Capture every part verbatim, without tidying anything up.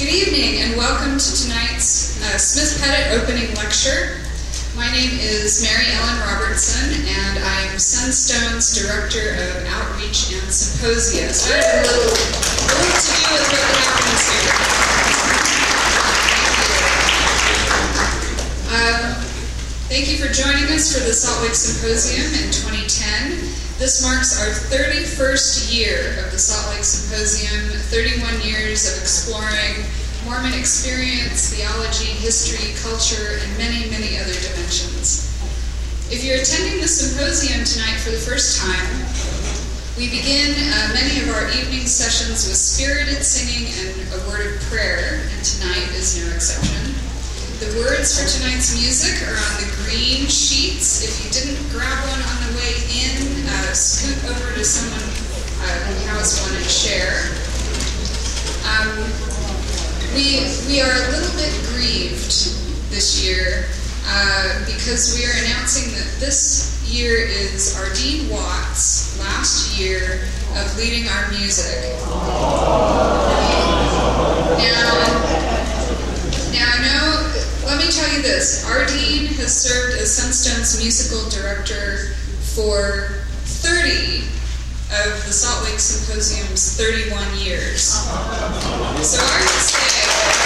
Good evening and welcome to tonight's uh, Smith Pettit opening lecture. My name is Mary Ellen Robertson and I'm Sunstone's Director of Outreach and Symposia. So I have a little, a little to do with what happens here. Um, thank you for joining us for the Salt Lake Symposium in twenty ten. This marks our thirty-first year of the Salt Lake Symposium, thirty-one years of exploring Mormon experience, theology, history, culture, and many, many other dimensions. If you're attending the symposium tonight for the first time, we begin uh, many of our evening sessions with spirited singing and a word of prayer, and tonight is no exception. The words for tonight's music are on the green sheets. If you didn't grab one on the way in, uh, scoot over to someone uh, who has one and share. Um, we, we are a little bit grieved this year uh, because we are announcing that this year is Ardeen Watts' last year of leading our music. Now, now I know. Let me tell you this, Ardeen has served as Sunstone's musical director for thirty of the Salt Lake Symposium's thirty-one years. So I would say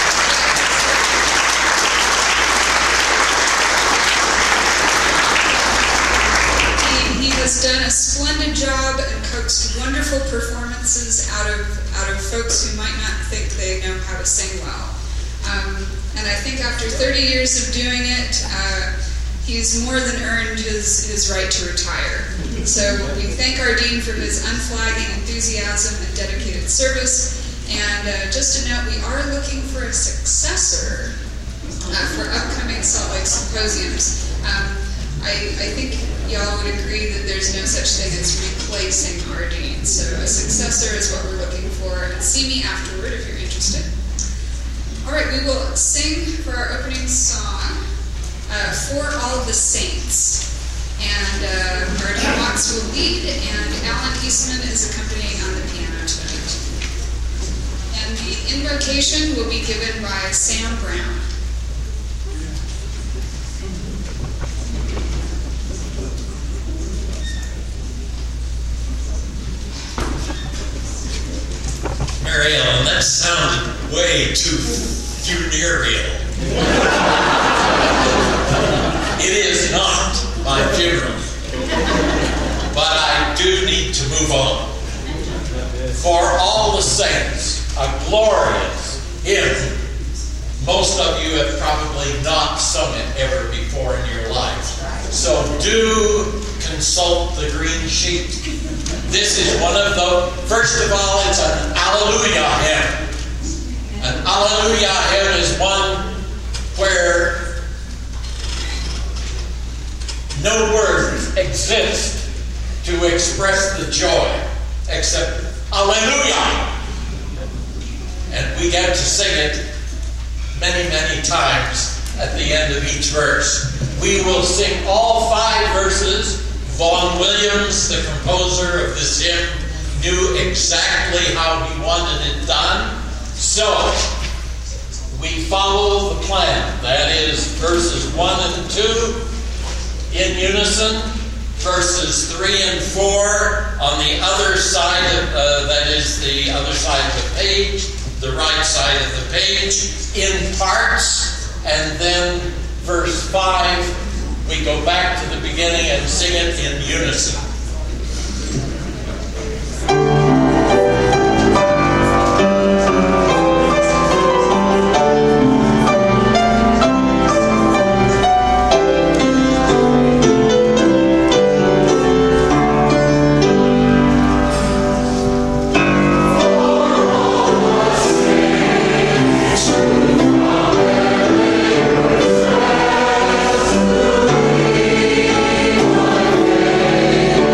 he, he has done a splendid job and coaxed wonderful performances out of, out of folks who might not think they know how to sing well. Um, and I think after thirty years of doing it, uh, he's more than earned his, his right to retire. So we thank Ardeen for his unflagging enthusiasm and dedicated service. And uh, just a note, we are looking for a successor uh, for upcoming Salt Lake Symposiums. Um, I, I think y'all would agree that there's no such thing as replacing Ardeen. So a successor is what we're looking for. And see me afterward if you're interested. All right, we will sing for our opening song, uh, For All the Saints. And uh, Ardeen Watts will lead, and Alan Eastman is accompanying on the piano tonight. And the invocation will be given by Sam Brown. Mary Ellen, that sounded way too funereal. It is not my funeral, but I do need to move on. For All the Saints, a glorious hymn. Most of you have probably not sung it ever before in your life. So do consult the green sheet. This is one of the, first of all, it's an Alleluia hymn. An Alleluia hymn is one where no words exist to express the joy except Alleluia. And we get to sing it many, many times at the end of each verse. We will sing all five verses. Vaughan Williams, the composer of this hymn, knew exactly how he wanted it done. So, we follow the plan. That is verses one and two in unison, verses three and four on the other side of, uh, that is the other side of the page, the right side of the page, in parts, and then verse five, we go back to the beginning and sing it in unison. Thank you.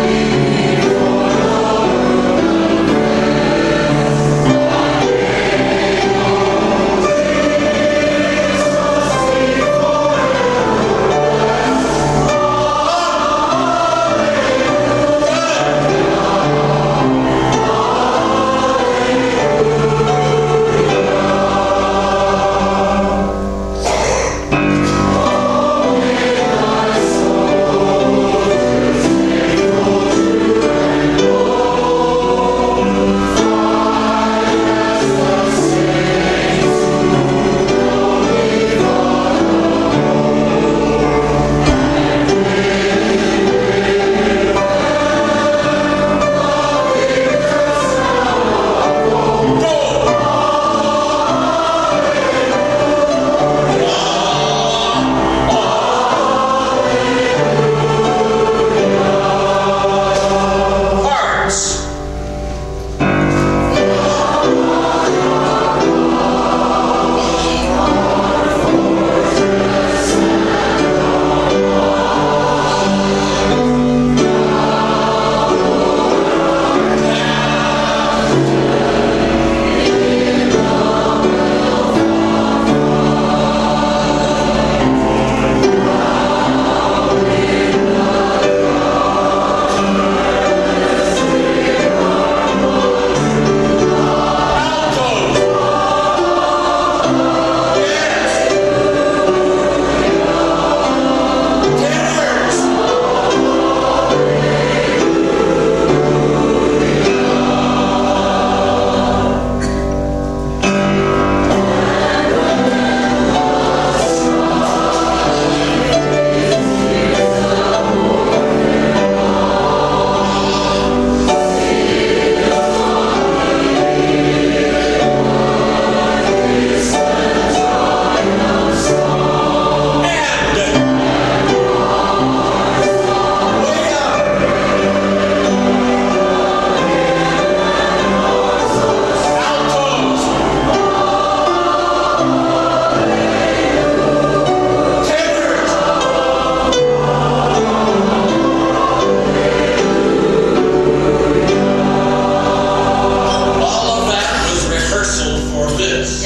for this.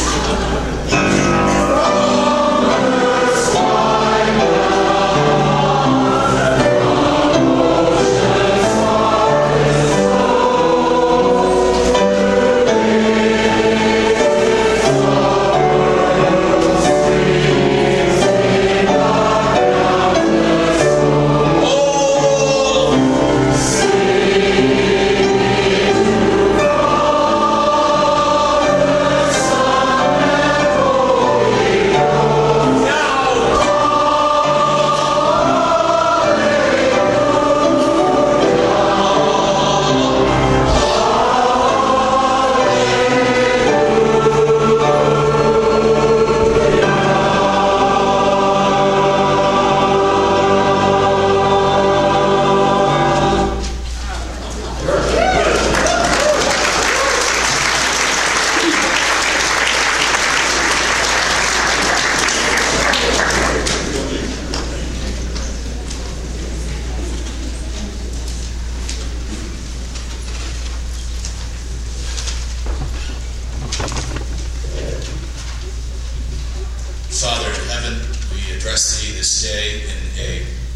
Father in heaven, we address thee this day in a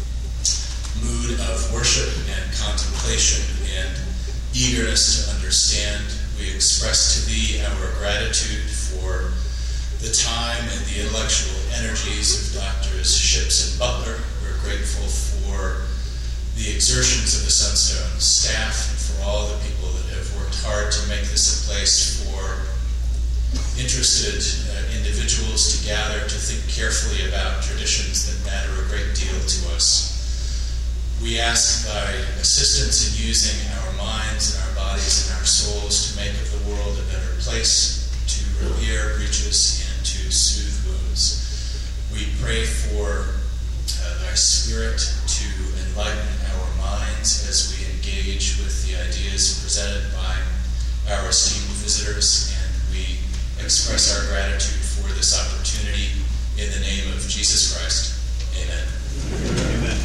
mood of worship and contemplation and eagerness to understand. We express to thee our gratitude for the time and the intellectual energies of Doctors Ships and Butler. We're grateful for the exertions of the Sunstone staff and for all the people that have worked hard to make this a place for interested uh, individuals to gather to think carefully about traditions that matter a great deal to us. We ask thy assistance in using our minds and our bodies and our souls to make of the world a better place, to repair breaches and to soothe wounds. We pray for uh, thy Spirit to enlighten our minds as we engage with the ideas presented by our esteemed visitors, and we express our gratitude for this opportunity in the name of Jesus Christ. Amen. Amen.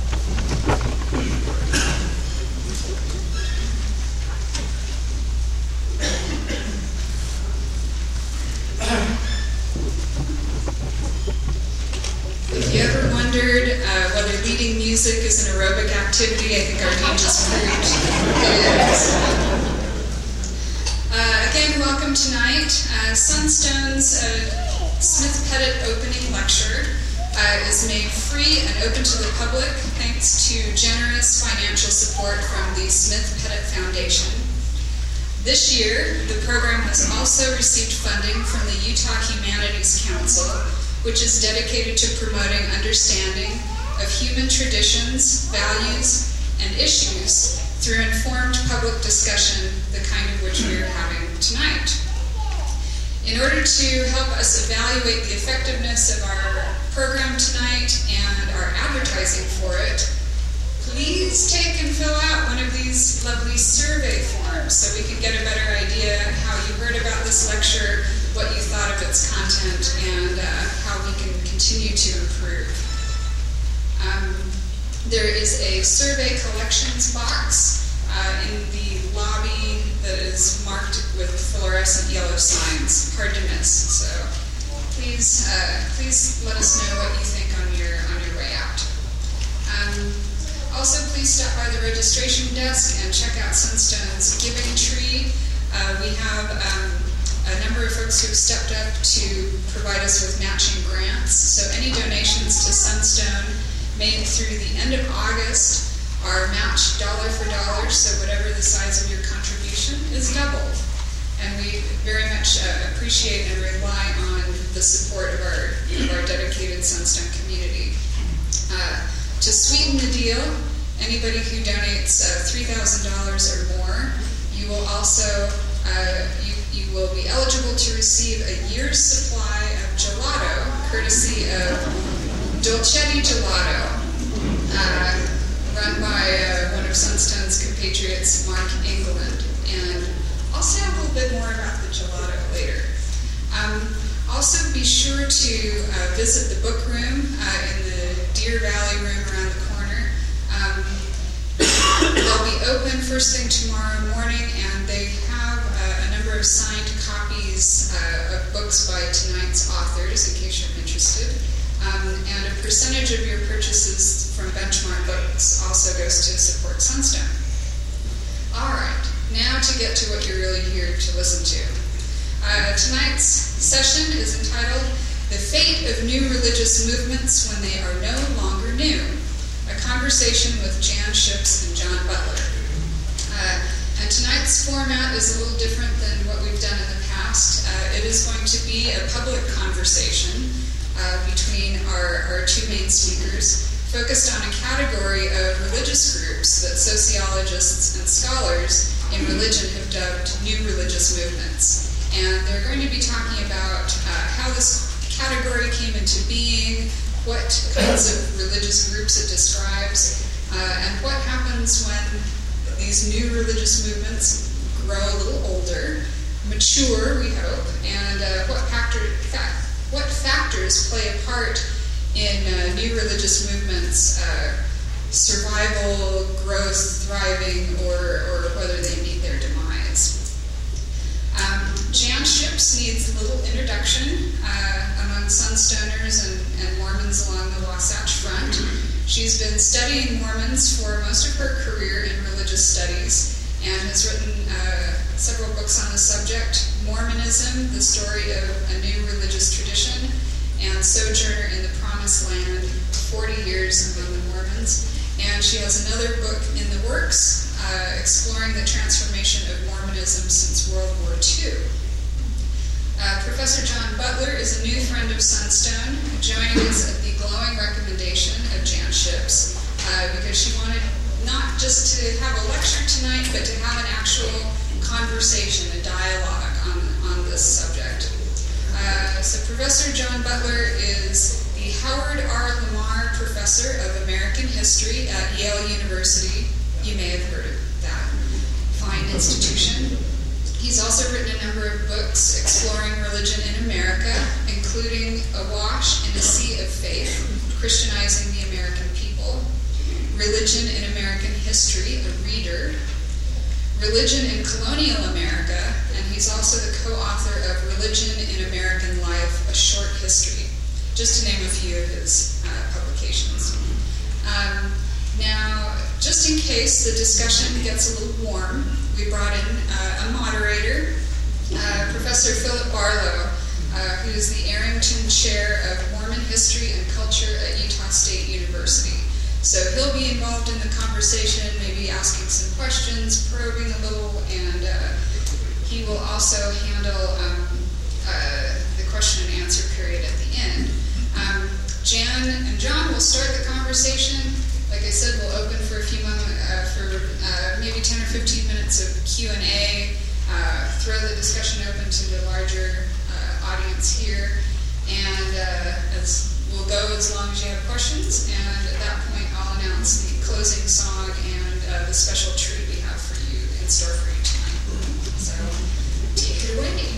If you ever wondered uh, whether leading music is an aerobic activity, I think our dean just proved it is. Uh, again, welcome tonight. Uh, Sunstone's uh, Smith Pettit opening lecture uh, is made free and open to the public thanks to generous financial support from the Smith Pettit Foundation. This year, the program has also received funding from the Utah Humanities Council, which is dedicated to promoting understanding of human traditions, values, and issues through informed public discussion, the kind of which we are having tonight. In order to help us evaluate the effectiveness of our program tonight and our advertising for it, please take and fill out one of these lovely survey forms so we can get a better idea how you heard about this lecture, what you thought of its content, and uh, how we can continue to improve. Um, There is a survey collections box uh, in the lobby that is marked with fluorescent yellow signs, hard to miss. So please, uh, please let us know what you think on your on your way out. Um, also, please stop by the registration desk and check out Sunstone's Giving Tree. Uh, we have um, a number of folks who have stepped up to provide us with matching grants. So any donations to Sunstone made through the end of August are matched dollar for dollar, so whatever the size of your contribution is doubled. And we very much uh, appreciate and rely on the support of our, of our dedicated Sunstone community. Uh, to sweeten the deal, anybody who donates uh, three thousand dollars or more, you will also uh, you, you will be eligible to receive a year's supply of gelato, courtesy of Dolcetti Gelato, uh, run by uh, one of Sunstone's compatriots, Mark England. And I'll say a little bit more about the gelato later. Um, also, be sure to uh, visit the book room uh, in the Deer Valley room around the corner. Um, they'll be open first thing tomorrow morning, and they have uh, a number number of signed copies uh, of books by tonight's authors, in case you're interested. Um, and a percentage of your purchases from Benchmark Books also goes to support Sunstone. All right, now to get to what you're really here to listen to. Uh, tonight's session is entitled The Fate of New Religious Movements When They Are No Longer New, a conversation with Jan Shipps and John Butler. Uh, and tonight's format is a little different than what we've done in the past. Uh, it is going to be a public conversation uh, between our, our two main speakers, focused on a category of religious groups that sociologists and scholars in religion have dubbed new religious movements. And they're going to be talking about uh, how this category came into being, what kinds of religious groups it describes, uh, and what happens when these new religious movements grow a little older, mature, we hope, and uh, what, factor, fa- what factors play a part in uh, new religious movements' uh, survival, growth, thriving, or, or whether they meet their demise. Um, Jan Shipps needs a little introduction uh, among Sunstoners and, and Mormons along the Wasatch Front. She's been studying Mormons for most of her career in religious studies and has written uh, several books on the subject: Mormonism, The Story of a New Religious Tradition, and Sojourner in the Promised Land, forty years Among the Mormons. And she has another book in the works, uh, exploring the transformation of Mormonism since World War Two. Uh, Professor John Butler is a new friend of Sunstone, joining us at the glowing recommendation of Jan Shipps, uh, because she wanted not just to have a lecture tonight, but to have an actual conversation, a dialogue on, on this subject. Uh, so Professor John Butler is the Howard R. Lamar Professor of American History at Yale University. You may have heard of that fine institution. He's also written a number of books exploring religion in America, including Awash in a Sea of Faith, Christianizing the American People, Religion in American History, a reader, Religion in Colonial America, and he's also the co-author of Religion in American Life, a Short History, just to name a few of his uh, publications. Um, now, just in case the discussion gets a little warm, we brought in uh, a moderator, uh, Professor Philip Barlow, uh, who is the Arrington Chair of Mormon History and Culture at Utah State University. So he'll be involved in the conversation, maybe asking some questions, probing a little, and uh, he will also handle um, uh, the question and answer period at the end. Um, Jan and John will start the conversation. Like I said, we'll open for a few moments, uh, for uh, maybe ten or fifteen minutes of Q and A, uh, throw the discussion open to the larger uh, audience here, and uh, as we'll go as long as you have questions, and at that point I'll announce the closing song and uh, the special treat we have for you in store for you tonight. So, take it away.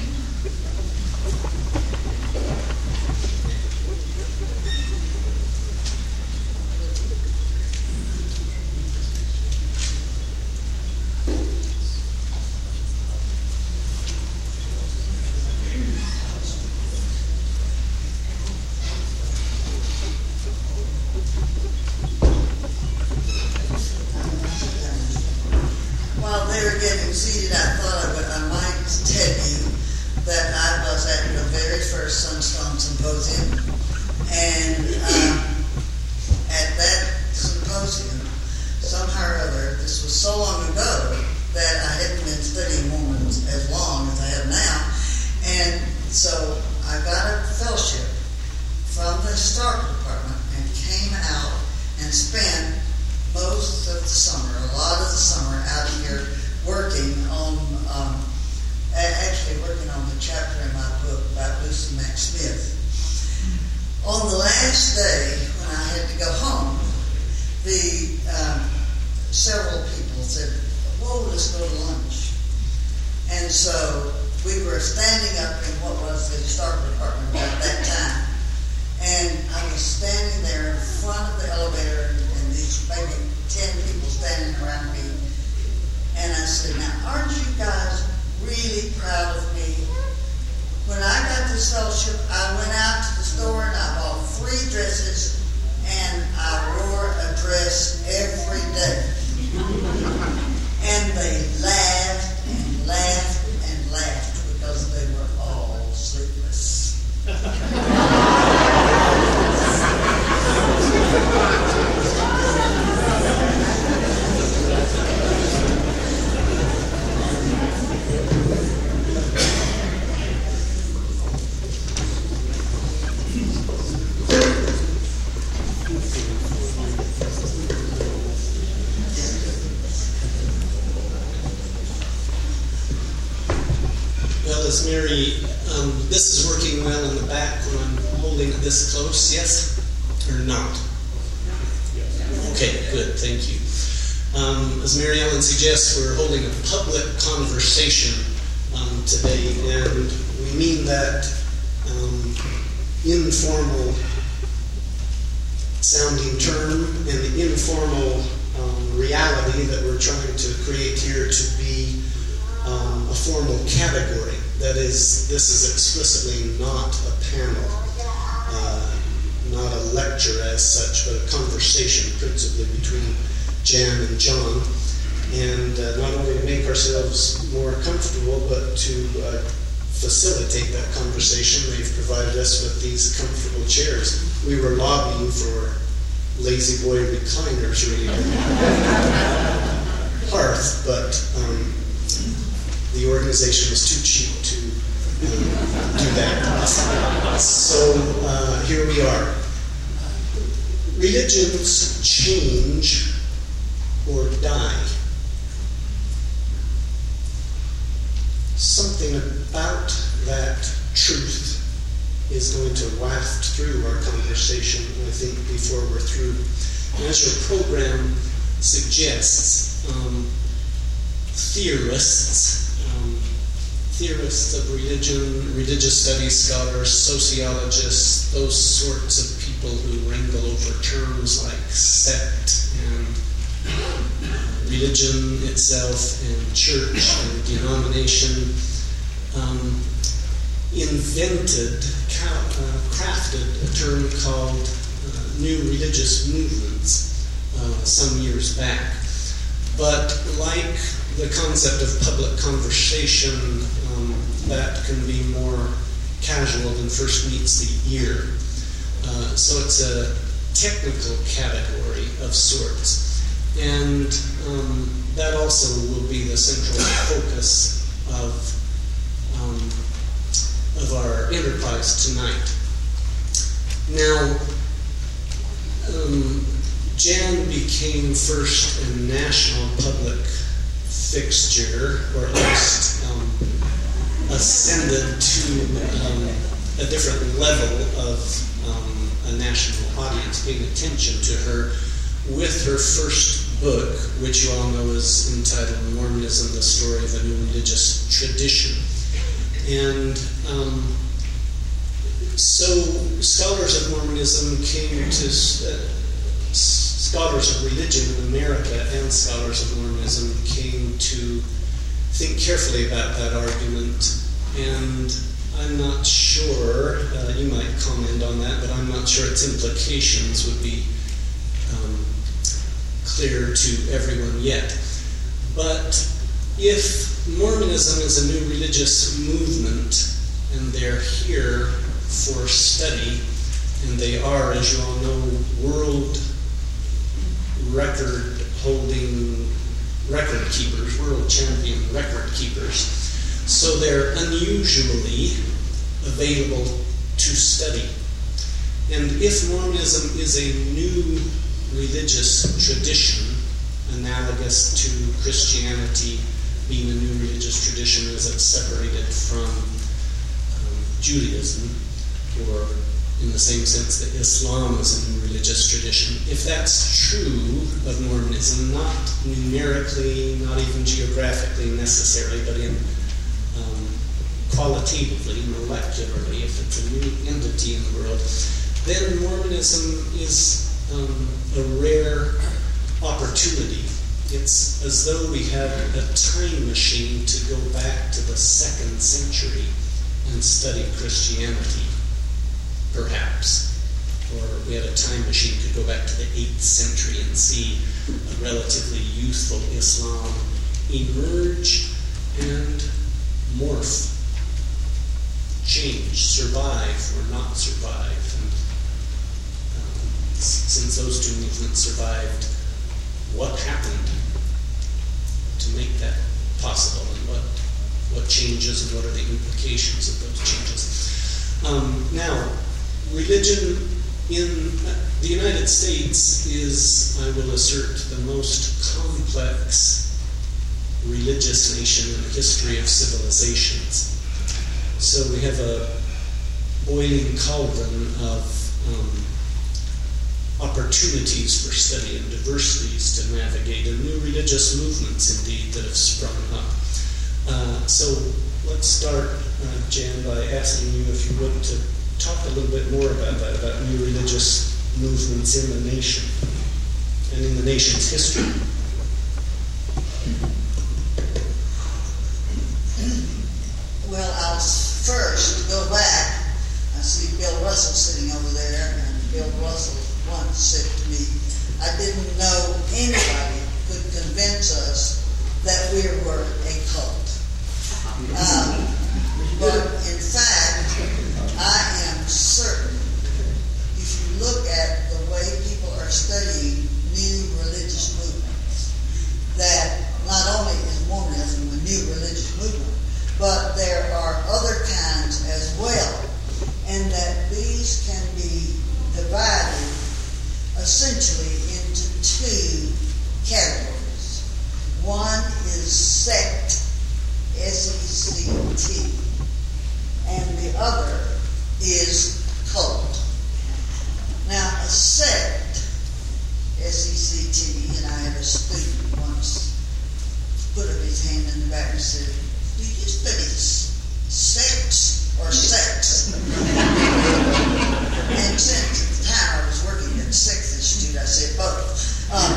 While they were getting seated, I thought I, would, I might tell you that I was at the very first Sunstone Symposium, and um, at that symposium, somehow or other, this was so long ago that I hadn't been studying Mormons as long as I have now, and so I got a fellowship from the historical department and came out and spent most of the summer, a lot of the summer, out here working on, um, actually working on the chapter in my book about Lucy Mack Smith. On the last day, when I had to go home, the um, several people said, "Whoa, let's go to lunch." And so we were standing up in what was the historical department at that time, and I was standing there in front of the elevator, and these as Mary, um, this is working well in the back when I'm holding it this close, yes? Or not? Okay, good, thank you. Um, as Mary Ellen suggests, we're holding a public conversation um, today, and we mean that um, informal sounding term and the informal um, reality that we're trying to create here to be um, a formal category. That is, this is explicitly not a panel, uh, not a lecture as such, but a conversation principally between Jan and John, and uh, not only to make ourselves more comfortable, but to uh, facilitate that conversation. They've provided us with these comfortable chairs. We were lobbying for lazy boy recliners, really. Hearth, but um, the organization was too cheap to um, do that. So uh, here we are. Religions change or die. Something about that truth is going to waft through our conversation, I think, before we're through. And as your program suggests, um, theorists, um, theorists of religion, religious studies scholars, sociologists, those sorts of people who wrangle over terms like sect and religion itself and church and denomination, um, invented, uh, crafted a term called uh, new religious movements uh, some years back. But like the concept of public conversation, um, that can be more casual than first meets the ear. Uh, so it's a technical category of sorts. And um, that also will be the central focus of, um, of our enterprise tonight. Now, um, Jan became first a national public fixture, or at least um, ascended to um, a different level of um, a national audience paying attention to her with her first book, which you all know is entitled Mormonism, the Story of a New Religious Tradition. And um, so scholars of Mormonism came to, uh, scholars of religion in America and scholars of Mormonism came to think carefully about that argument. And I'm not sure, uh, you might comment on that, but I'm not sure its implications would be um, clear to everyone yet. But if Mormonism is a new religious movement and they're here for study, and they are, as you all know, world record holding record keepers, world champion record keepers, so they're unusually available to study. And if Mormonism is a new religious tradition, analogous to Christianity being a new religious tradition as it's separated from um, Judaism, or in the same sense that Islam is a new religious tradition, if that's true of Mormonism, not numerically, not even geographically necessarily, but in um, qualitatively, molecularly, if it's a new entity in the world, then Mormonism is um, a rare opportunity. It's as though we had a time machine to go back to the second century and study Christianity, perhaps. Or we had a time machine to go back to the eighth century and see a relatively youthful Islam emerge and morph, change, survive or not survive. And um, since those two movements survived, what happened to make that possible, and what what changes and what are the implications of those changes? Um, now, religion in the United States is, I will assert, the most complex religious nation in the history of civilizations. So we have a boiling cauldron of um, opportunities for study and diversities to navigate, and new religious movements indeed that have sprung up. Uh, so let's start, uh, Jan, by asking you if you would to talk a little bit more about that, about new religious movements in the nation and in the nation's history. Well, I'll first go back. I see Bill Russell sitting over there, and Bill Russell once said to me, I didn't know anybody could convince us that we were a cult. Um, but in fact, I am certain, if you look at the way people are studying new religious movements, that not only is Mormonism a new religious movement, but there are other kinds as well, and that these can be divided essentially into two categories. One is sect, S E C T, and the other is cult. Now, a sect, S E C T, and I had a student once put up his hand in the back and said, do you study sex or sex? And since at the time I was working at the Sex Institute, I said both. Um,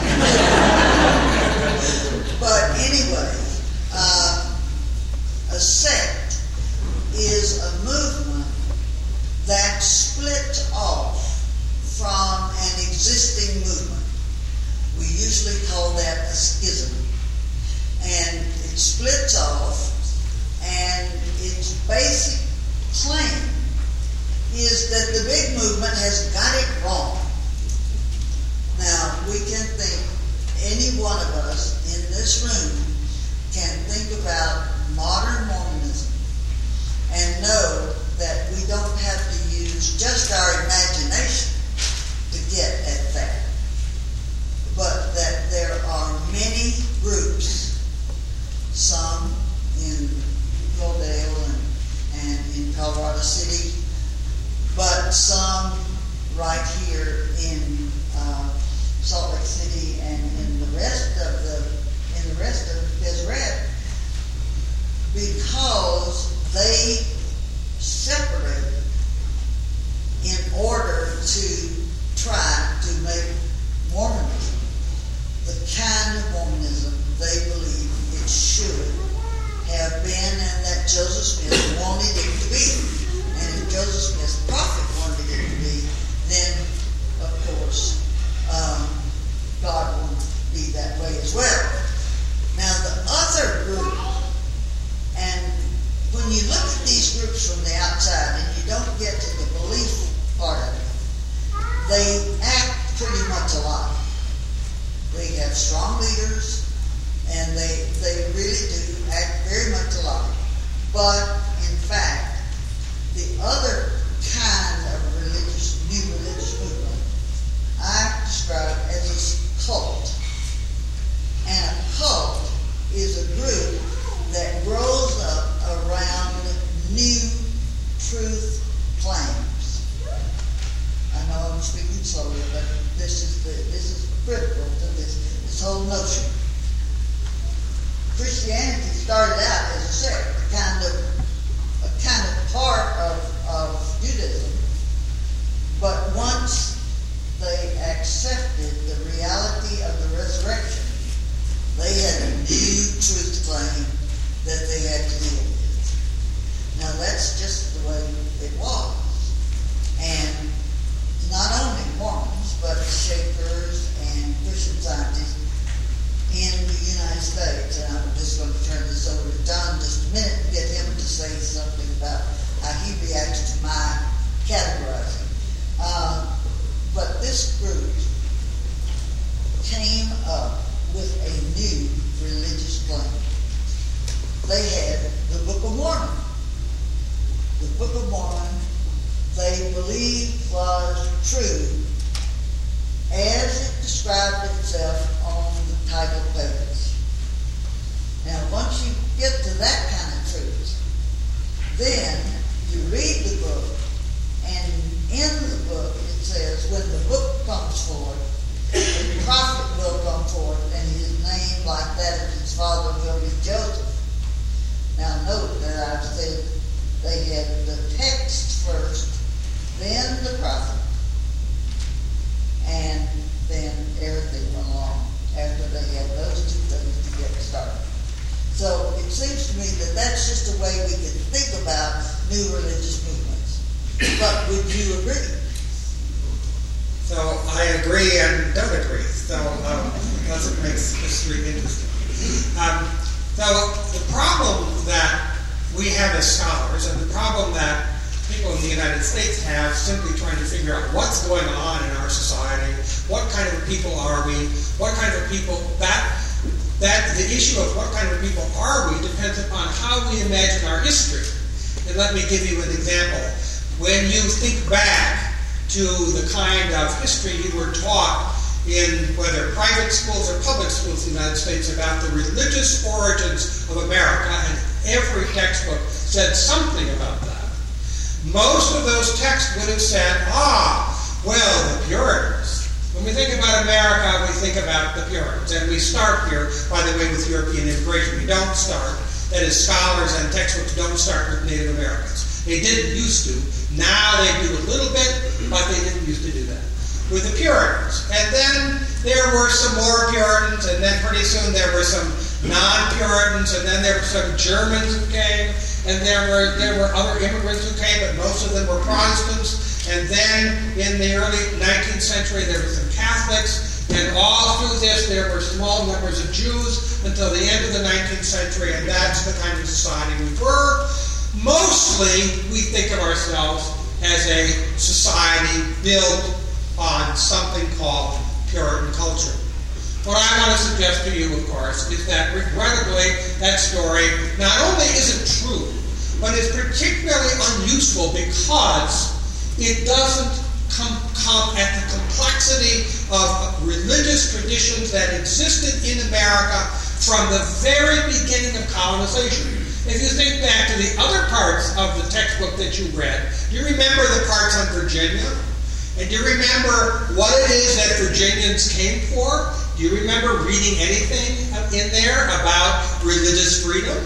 but anyway, uh, a sect is a movement that splits off from an existing movement. We usually call that a schism. And it splits off, and its basic claim is that the big movement has got it wrong. Now, we can think, any one of us in this room can think about modern Mormonism and know that we don't have to use just our imagination to get at that, but that there are many groups, some in Rodale and, and in Colorado City, but some right here in uh, Salt Lake City and in the rest of the in the rest of Deseret, because they separate in order to try to make Mormonism the kind of Mormonism they believe it should have been, and that Joseph Smith wanted it to be. And if Joseph Smith's prophet wanted it to be, then, of course, um, God wanted it to be that way as well. Now, the other group, and when you look at these groups from the outside and you don't get to the belief part of it, they act pretty much alike. They have strong leaders, and they they really do act very much alike. But in fact, the other kind of religious, new religious movement, I describe as a cult. And a cult is a group that grows up around new truth claims. I know I'm speaking slowly, but this is the this is critical to this this whole notion. Christianity started out as a sect, a kind of a kind of part of, of Judaism. But once they accepted the reality of the resurrection, they had a new truth claim that they had to deal with. Now that's just the way it was. And not only Mormons, but Shakers and Christian Scientists in the United States. And I'm just going to turn this over to John just a minute and get him to say something about how he reacts to my categorizing. Uh, but this group came up with a new religious claim. They had the Book of Mormon. The Book of Mormon, they believed was true as it described itself on the title page. Now, once you get to that kind of truth, then you read the book, and in the book it says, when the book comes forth, the prophet will come forth, and his name, like that of his father, will be Joseph. Now note that I've said they had the text first, then the prophet, and then everything went along after they had those two things to get started. So it seems to me that that's just a way we can think about new religious movements. But would you agree? So I agree and don't agree. So um, that's what makes history interesting. Um, so the problem that we have as scholars, and the problem that people in the United States have simply trying to figure out what's going on in our society, what kind of people are we, what kind of people, that that the issue of what kind of people are we depends upon how we imagine our history. And let me give you an example. When you think back to the kind of history you were taught in whether private schools or public schools in the United States about the religious origins of America, and every textbook said something about that. Most of those texts would have said, ah, well, the Puritans. When we think about America, we think about the Puritans. And we start here, by the way, with European immigration. We don't start, that is, scholars and textbooks don't start with Native Americans. They didn't used to. Now they do a little bit, but they didn't used to do that. With the Puritans. And then there were some more Puritans, and then pretty soon there were some non-Puritans, and then there were some Germans who came, and there were there were other immigrants who came, but most of them were Protestants. And then in the early nineteenth century there were some Catholics, and all through this there were small numbers of Jews until the end of the nineteenth century, and that's the kind of society we were. Mostly we think of ourselves as a society built on something called Puritan culture. What I want to suggest to you, of course, is that regrettably that story not only isn't true, but is particularly unuseful because it doesn't come, come at the complexity of religious traditions that existed in America from the very beginning of colonization. If you think back to the other parts of the textbook that you read, do you remember the parts on Virginia? And do you remember what it is that Virginians came for? Do you remember reading anything in there about religious freedom?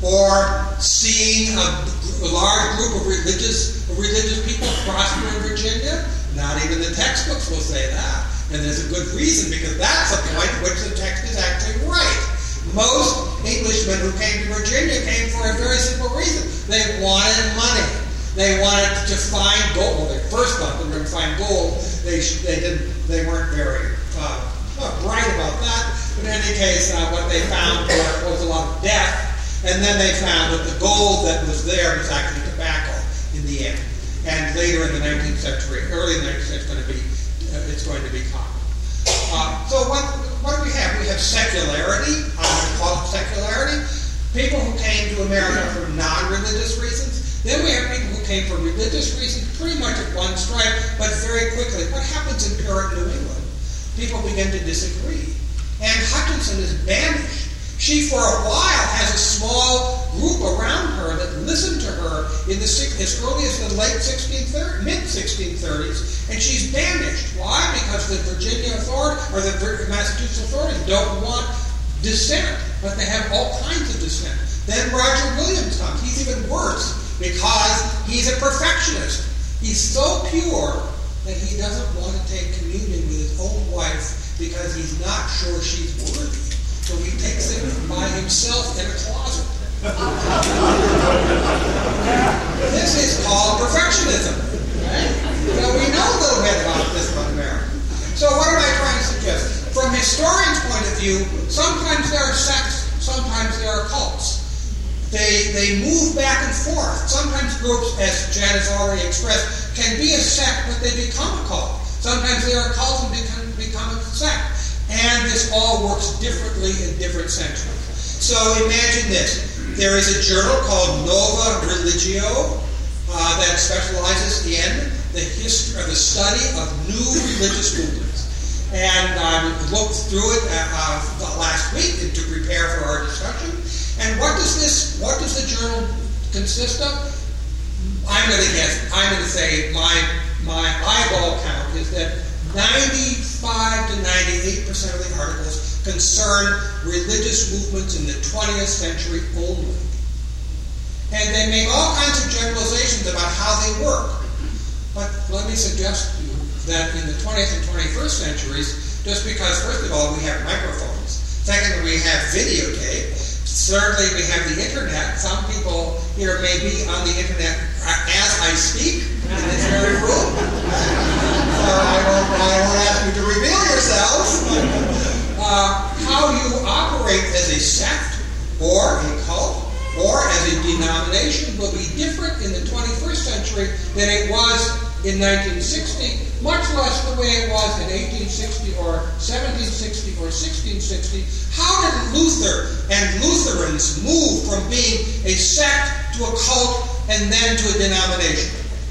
Or seeing a, a large group of religious religious people prosper in Virginia? Not even the textbooks will say that. And there's a good reason, because that's a point at which the text is actually right. Most Englishmen who came to Virginia came for a very simple reason. They wanted money. They wanted to find gold. Well, they first thought they were going to find gold. They they didn't. They weren't very uh, not bright about that. But in any case, uh, what they found was a lot of death. And then they found that the gold that was there was actually tobacco in the end. And later in the nineteenth century, early in the nineteenth century, it's going to be uh, it's going to be cotton. Uh, so what what do we have? We have secularity. I'm going to call it secularity. People who came to America for non-religious reasons. Then we have people who came for religious reasons, pretty much at one strike, but very quickly. What happens in Puritan New England? People begin to disagree. And Hutchinson is banished. She, for a while, has a small group around her that listened to her in the as early as the late sixteen thirties, mid sixteen thirties, and she's banished. Why? Because the Virginia authority or the Massachusetts authorities don't want dissent, but they have all kinds of dissent. Then Roger Williams comes. He's even worse because he's a perfectionist. He's so pure that he doesn't want to take communion with his own wife because he's not sure she's worthy. So he takes it by himself in a closet. This is called perfectionism. Right? So we know a little bit about this about America. So what am I trying to suggest? From historians' point of view, sometimes there are sects, sometimes there are cults. They they move back and forth. Sometimes groups, as Jan has already expressed, can be a sect, but they become a cult. Sometimes they are a cult and become, become a sect. And this all works differently in different centuries. So imagine this. There is a journal called Nova Religio uh, that specializes in the history or the study of new religious movements. And I um, looked through it uh, uh, last week to prepare for our discussion. And what does this? What does the journal consist of? I'm going to guess, I'm going to say my, my eyeball count is that ninety-five to ninety-eight percent of the articles concern religious movements in the twentieth century only. And they make all kinds of generalizations about how they work. But let me suggest to you that in the twentieth and twenty-first centuries, just because, first of all, we have microphones, secondly, we have videotape, thirdly, we have the internet. Some people here may be on the internet as I speak in this very room. So I won't, I won't ask you to reveal yourselves. Uh, how you operate as a sect or a cult or as a denomination will be different in the twenty-first century than it was in nineteen sixty, much less the way it was in eighteen sixty or seventeen sixty or sixteen sixty. How did Luther and Lutherans move from being a sect to a cult and then to a denomination?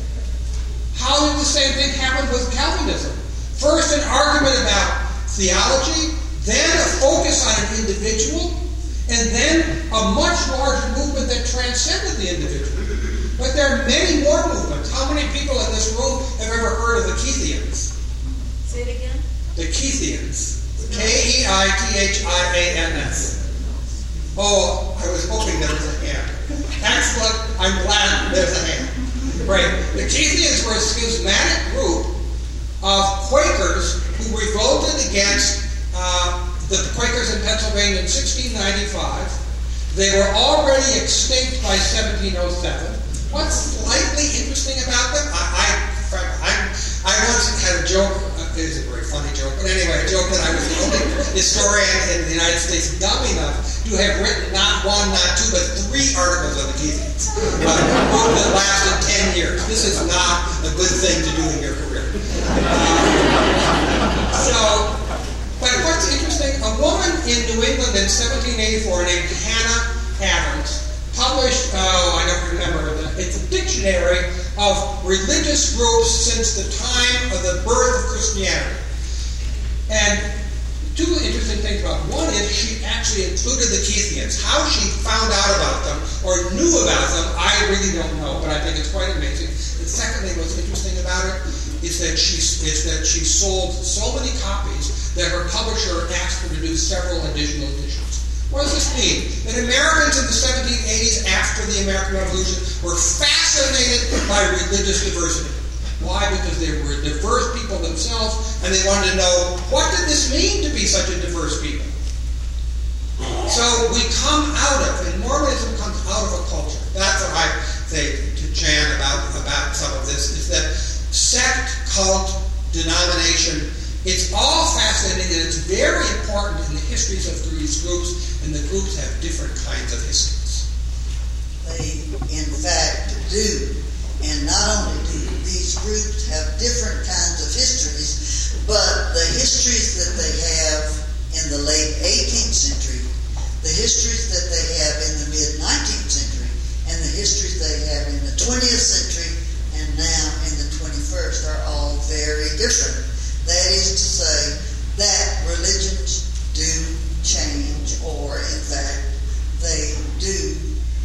How did the same thing happen with Calvinism? First an argument about theology, then a focus on an individual, and then a much larger movement that transcended the individual. But there are many more movements. How many people in this room have ever heard of the Keithians? Say it again. The Keithians. K E I T H I A N S. Oh, I was hoping there was a hand. Excellent. I'm glad there's a hand. Great. The Keithians were a schismatic group of Quakers who revolted against uh, the Quakers in Pennsylvania in sixteen ninety-five. They were already extinct by seventeen oh seven. What's slightly interesting about them? I, I, I, I once had a joke, uh, it is a very funny joke, but anyway, a joke that I was the only historian in the United States dumb enough to have written not one, not two, but three articles on the Keithians. Uh, that lasted ten years. This is not a good thing to do in your career. Uh, so, but what's interesting, a woman in New England in seventeen eighty-four named Hannah Adams published, oh, I don't remember, it's a dictionary of religious groups since the time of the birth of Christianity. And two interesting things about it. One is she actually included the Keithians. How she found out about them or knew about them, I really don't know, but I think it's quite amazing. And secondly, what's interesting about it is that she, is that she sold so many copies that her publisher asked her to do several additional editions. What does this mean? That Americans in the seventeen eighties, after the American Revolution, were fascinated by religious diversity. Why? Because they were diverse people themselves, and they wanted to know, what did this mean to be such a diverse people? So we come out of, and Mormonism comes out of a culture. That's what I say to Jan about, about some of this, is that sect, cult, denomination, it's all fascinating, and it's very important in the histories of these groups, and the groups have different kinds of histories. They, in fact, do. And not only do these groups have different kinds of histories, but the histories that they have in the late eighteenth century, the histories that they have in the mid-nineteenth century, and the histories they have in the twentieth century, and now in the twenty-first are all very different. That is to say that religions do change, or in fact, they do.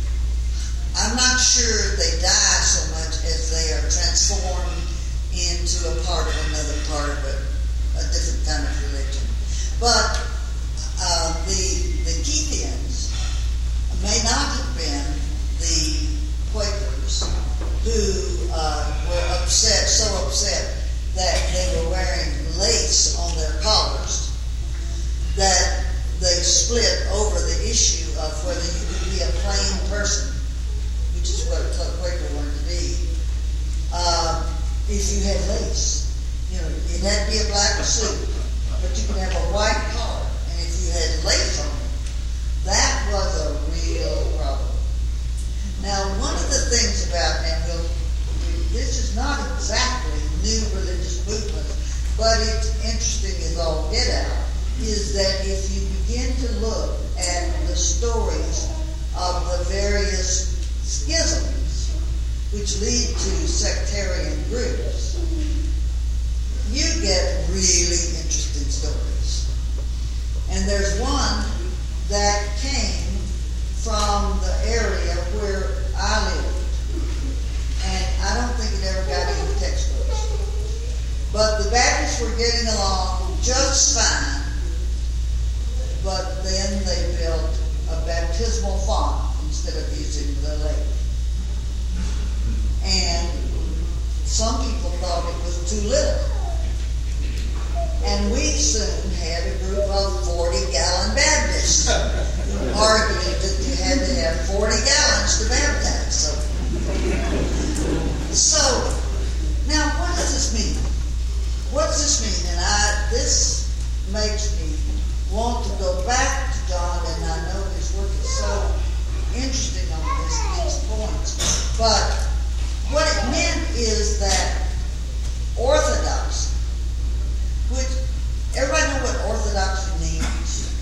I'm not sure they die so much as they are transformed into a part of another part of a, a different kind of religion. But uh, the, the Keithians may not have been the Quakers who uh, were upset, so upset that they were wearing lace on their collars that they split over the issue of whether you could be a plain person, which is what a Quaker wanted to be, uh, if you had lace. You know, it had to be a black suit, but you could have a white collar, and if you had lace on it, that was a real problem. Now, one of the things about, and we'll, this is not exactly new religious movements, but it's interesting as all get out, is that if you begin to look at the stories of the various schisms which lead to sectarian groups, you get really interesting stories. And there's one that came from the area where I lived, and But the Baptists were getting along just fine. But then they built a baptismal font instead of using the lake. And some people thought it was too little. And we soon had a group of forty-gallon Baptists arguing that you had to have forty gallons to baptize. So, so now what does this mean? What does this mean? And I, this makes me want to go back to John, and I know his work is so interesting on this, these points. But what it meant is that orthodoxy, which everybody know what orthodoxy means?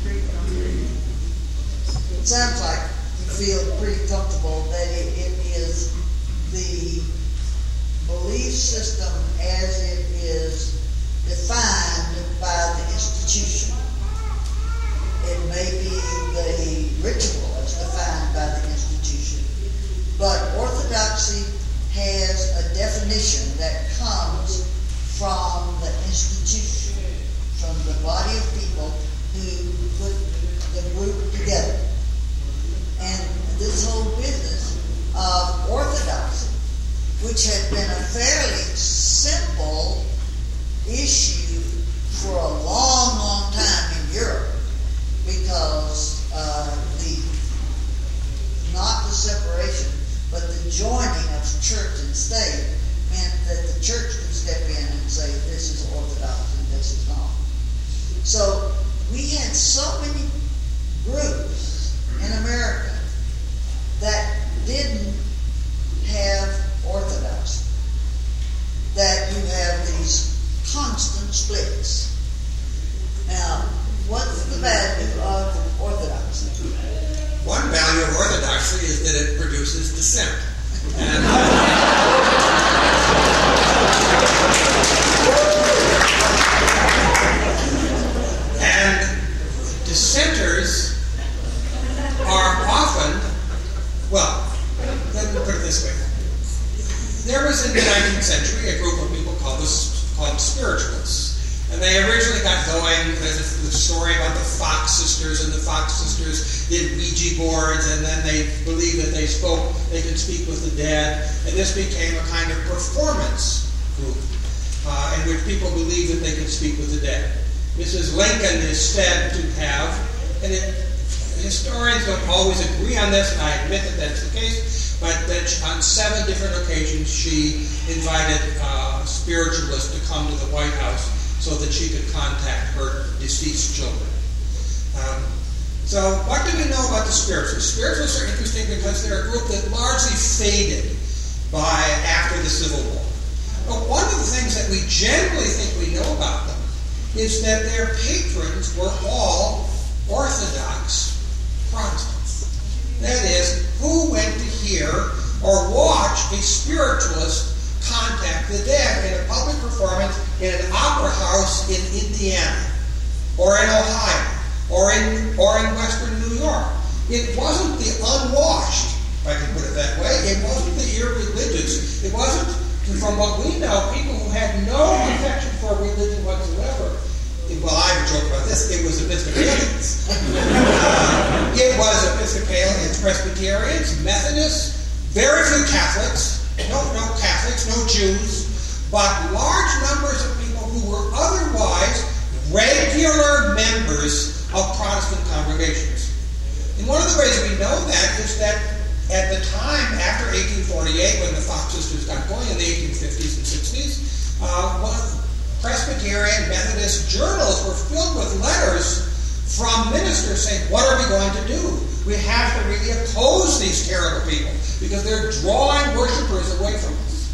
It sounds like you feel pretty comfortable that it, it is the belief system as it is defined by the institution. It may be the ritual as defined by the institution, but orthodoxy has a definition that comes from the institution, from the body of people who put the group together. And this whole business of orthodoxy, which had been a fairly simple issue for a long, long time in Europe, because uh, the not the separation, but the joining of church and state meant that the church could step in and say, this is orthodox and this is not. So we had so many groups in America that didn't have orthodoxy, that you have these constant splits. Now, what's the value of orthodoxy? One value of orthodoxy is that it produces dissent. And, and dissenters are often, well, let me put it this way. There was in the nineteenth century a group of people called, the, called spiritualists. And they originally got going with the story about the Fox sisters, and the Fox sisters did Ouija boards, and then they believed that they spoke, they could speak with the dead. And this became a kind of performance group uh, in which people believed that they could speak with the dead. Missus Lincoln is said to have, and it, historians don't always agree on this, and I admit that that's the case, but that on seven different occasions she invited uh, spiritualists to come to the White House so that she could contact her deceased children. Um, so what do we know about the spiritualists? Spiritualists are interesting because they're a group that largely faded by after the Civil War. But one of the things that we generally think we know about them is that their patrons were all Orthodox Protestants. That is, who went to hear or watch a spiritualist contact the dead in a public performance in an opera house in Indiana, or in Ohio, or in or in Western New York. It wasn't the unwashed, if I can put it that way. It wasn't the irreligious. It wasn't, from what we know, people who had no affection for religion whatsoever. Well, I have a joke about this. It was Episcopalians. uh, it was Episcopalians, Presbyterians, Methodists, very few Catholics. No, no Catholics, no Jews, but large numbers of people who were otherwise regular members of Protestant congregations. And one of the ways we know that is that at the time, after eighteen forty-eight, when the Fox sisters got going in the eighteen fifties and sixties, uh, one of the Presbyterian Methodist journals were filled with letters from ministers saying, what are we going to do? We have to really oppose these terrible people because they're drawing worshipers away from us.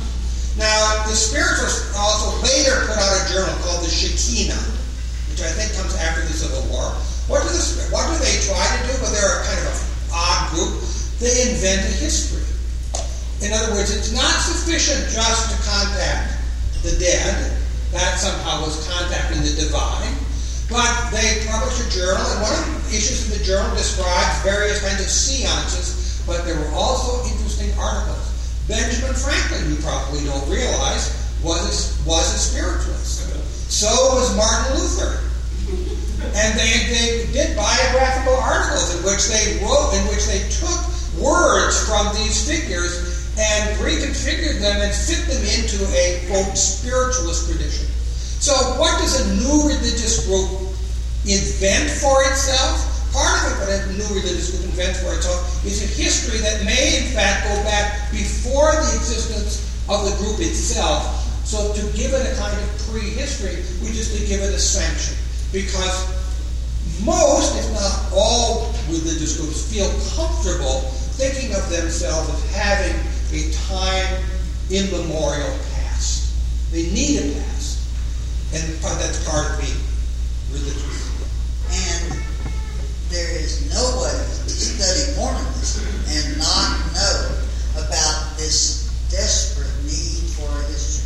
Now, the spiritualists also later put out a journal called the Shekinah, which I think comes after the Civil War. What do, the, what do they try to do? Well, they're a kind of an odd group. They invent a history. In other words, it's not sufficient just to contact the dead. That somehow was contacting the divine. But they published a journal, and one of the issues in the journal describes various kinds of seances, but there were also interesting articles. Benjamin Franklin, you probably don't realize, was a, was a spiritualist. So was Martin Luther. And they, they did biographical articles in which they wrote, in which they took words from these figures and reconfigured them and fit them into a, quote, spiritualist tradition. So what does a new religious group invent for itself? Part of it, what a new religious group invents for itself, is a history that may, in fact, go back before the existence of the group itself. So to give it a kind of prehistory, we just to give it a sanction. Because most, if not all, religious groups feel comfortable thinking of themselves as having a time immemorial past. They need a past. And that's part of being religious. And there is no way to study Mormonism and not know about this desperate need for a history.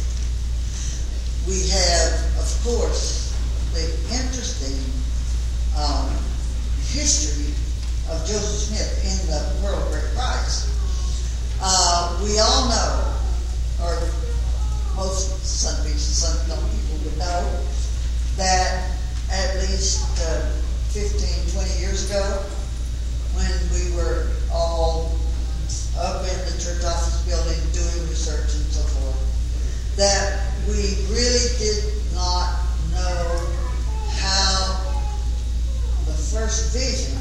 We have, of course, the interesting um, history of Joseph Smith in the Pearl of Great Price. Uh, we all know, or most some people, some people would know, that at least uh, fifteen, twenty years ago, when we were all up in the church office building doing research and so forth, that we really did not know how the first vision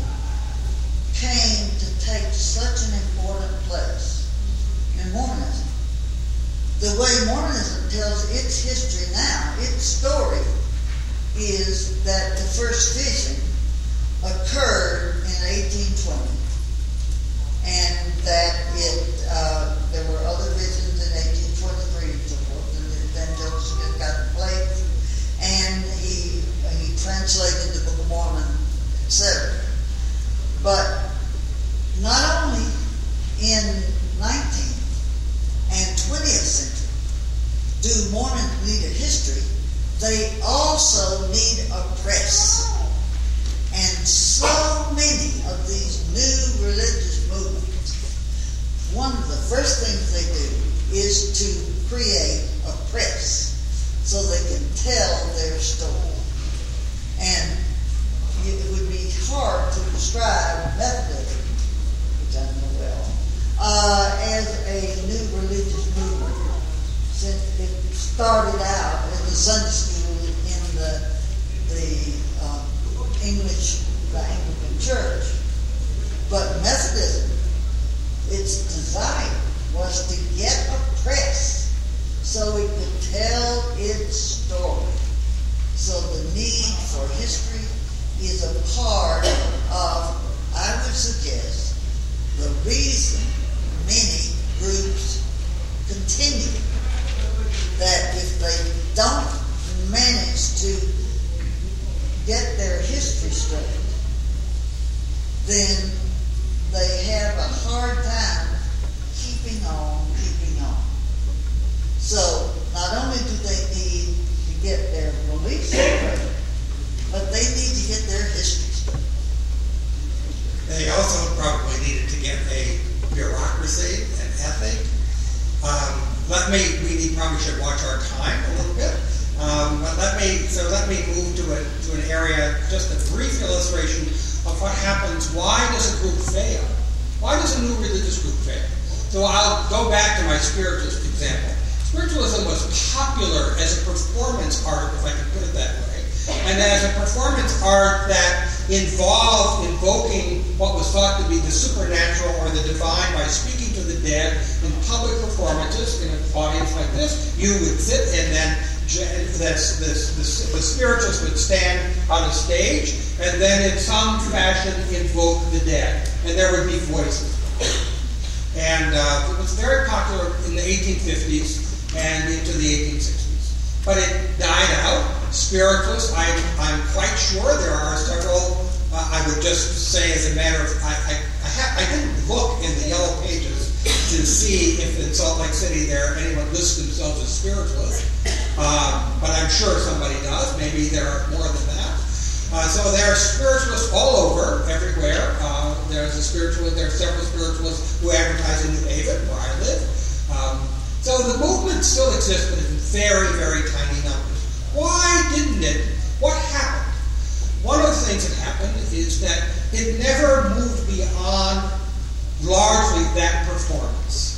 came to take such an important place in Mormonism. The way Mormonism tells its history now, its story, is that the first vision occurred in eighteen twenty, and that it uh, there were other visions in eighteen twenty-three and so forth, and then Joseph Smith got the plate, and he he translated the Book of Mormon, et cetera. But not only in nineteenth and twentieth century do Mormons need a history, they also need a press. And so many of these new religious movements, one of the first things they do is to create a press so they can tell their story. And it would be hard to describe Methodism, which I know well, uh, as a new religious movement. Since it started out as a Sunday school in the the um, English, the Anglican Church. But Methodism, its desire was to get a press so it could tell its story. So the need for history is a part of, I would suggest, the reason many groups continue. That if they don't manage to get their history straight, then they have a hard time keeping on, keeping on. So not only do they need to get their beliefs straight, but they need to get their history straight. They also probably needed to get a bureaucracy, an ethic. Um, let me, we probably should watch our time a little bit. Um, but let me, so let me move to, a, to an area, just a brief illustration of what happens. Why does a group fail? Why does a new religious group fail? So I'll go back to my spiritualist example. Spiritualism was popular as a performance art, if I can put it that way, and as a performance art that involved invoking what was thought to be the supernatural or the divine by speaking to the dead in public performances in an audience like this. You would sit and then this, this, this, the spiritualists would stand on a stage and then in some fashion invoke the dead. And there would be voices. And uh, it was very popular in the eighteen fifties and into the eighteen sixties. But it died out. Spiritualists, I, I'm quite sure there are several, uh, I would just say as a matter of, I, I, I, ha- I didn't look in the yellow pages to see if in Salt Lake City there anyone lists themselves as spiritualists. Uh, but I'm sure somebody does. Maybe there are more than that. Uh, so there are spiritualists all over, everywhere. Uh, there's a spiritualist, there are several spiritualists who advertise in New Haven, where I live. Um, so the movement still exists, but in very, very tiny numbers. Why didn't it? What happened? One of the things that happened is that it never moved beyond largely that performance.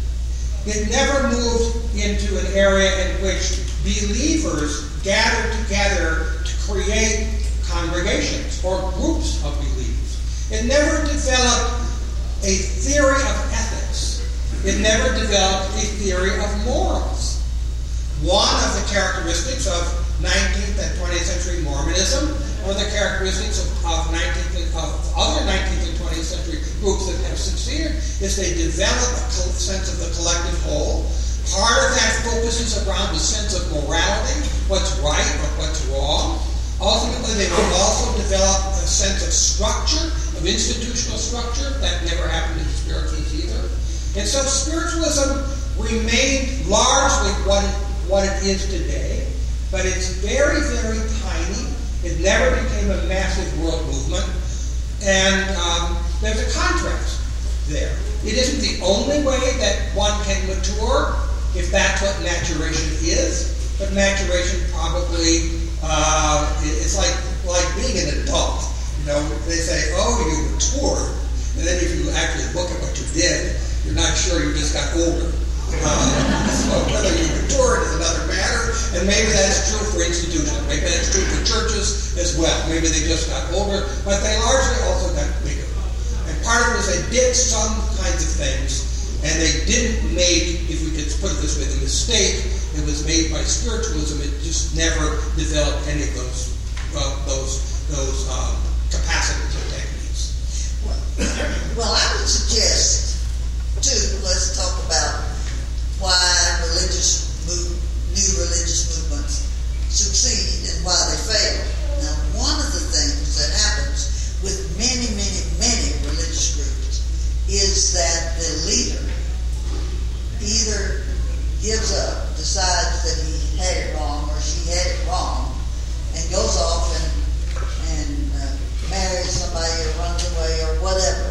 It never moved into an area in which believers gathered together to create congregations or groups of believers. It never developed a theory of ethics. It never developed a theory of morals. One of the characteristics of nineteenth and twentieth century Mormonism, or the characteristics of, of, nineteenth, of other nineteenth and twentieth century groups that have succeeded, is they develop a sense of the collective whole. Part of that focuses around the sense of morality, what's right or what's wrong. Ultimately, they will also develop a sense of structure, of institutional structure. That never happened in spiritualism either. And so spiritualism remained largely what it, what it is today, but it's very, very tiny. It never became a massive world movement. And um, there's a contrast there. It isn't the only way that one can mature, if that's what maturation is, but maturation probably uh, it's like like being an adult. You know, they say, "Oh, you matured," and then if you actually look at what you did, you're not sure you just got older. Uh, so whether you matured is another matter, and maybe that's true for institutions. Maybe that's true for churches as well. Maybe they just got older, but they largely also got bigger. And part of it is they did some kinds of things, and they didn't make, if we could put it this way, the mistake that was made by spiritualism. It just never developed any of those uh, those those um, capacities or techniques. Well, well, I would suggest too. Let's talk about why religious move, new religious movements succeed and why they fail. Now, one of the things that happens with many, many, many religious groups is that the leader either gives up, decides that he had it wrong or she had it wrong, and goes off and and uh, marries somebody or runs away or whatever.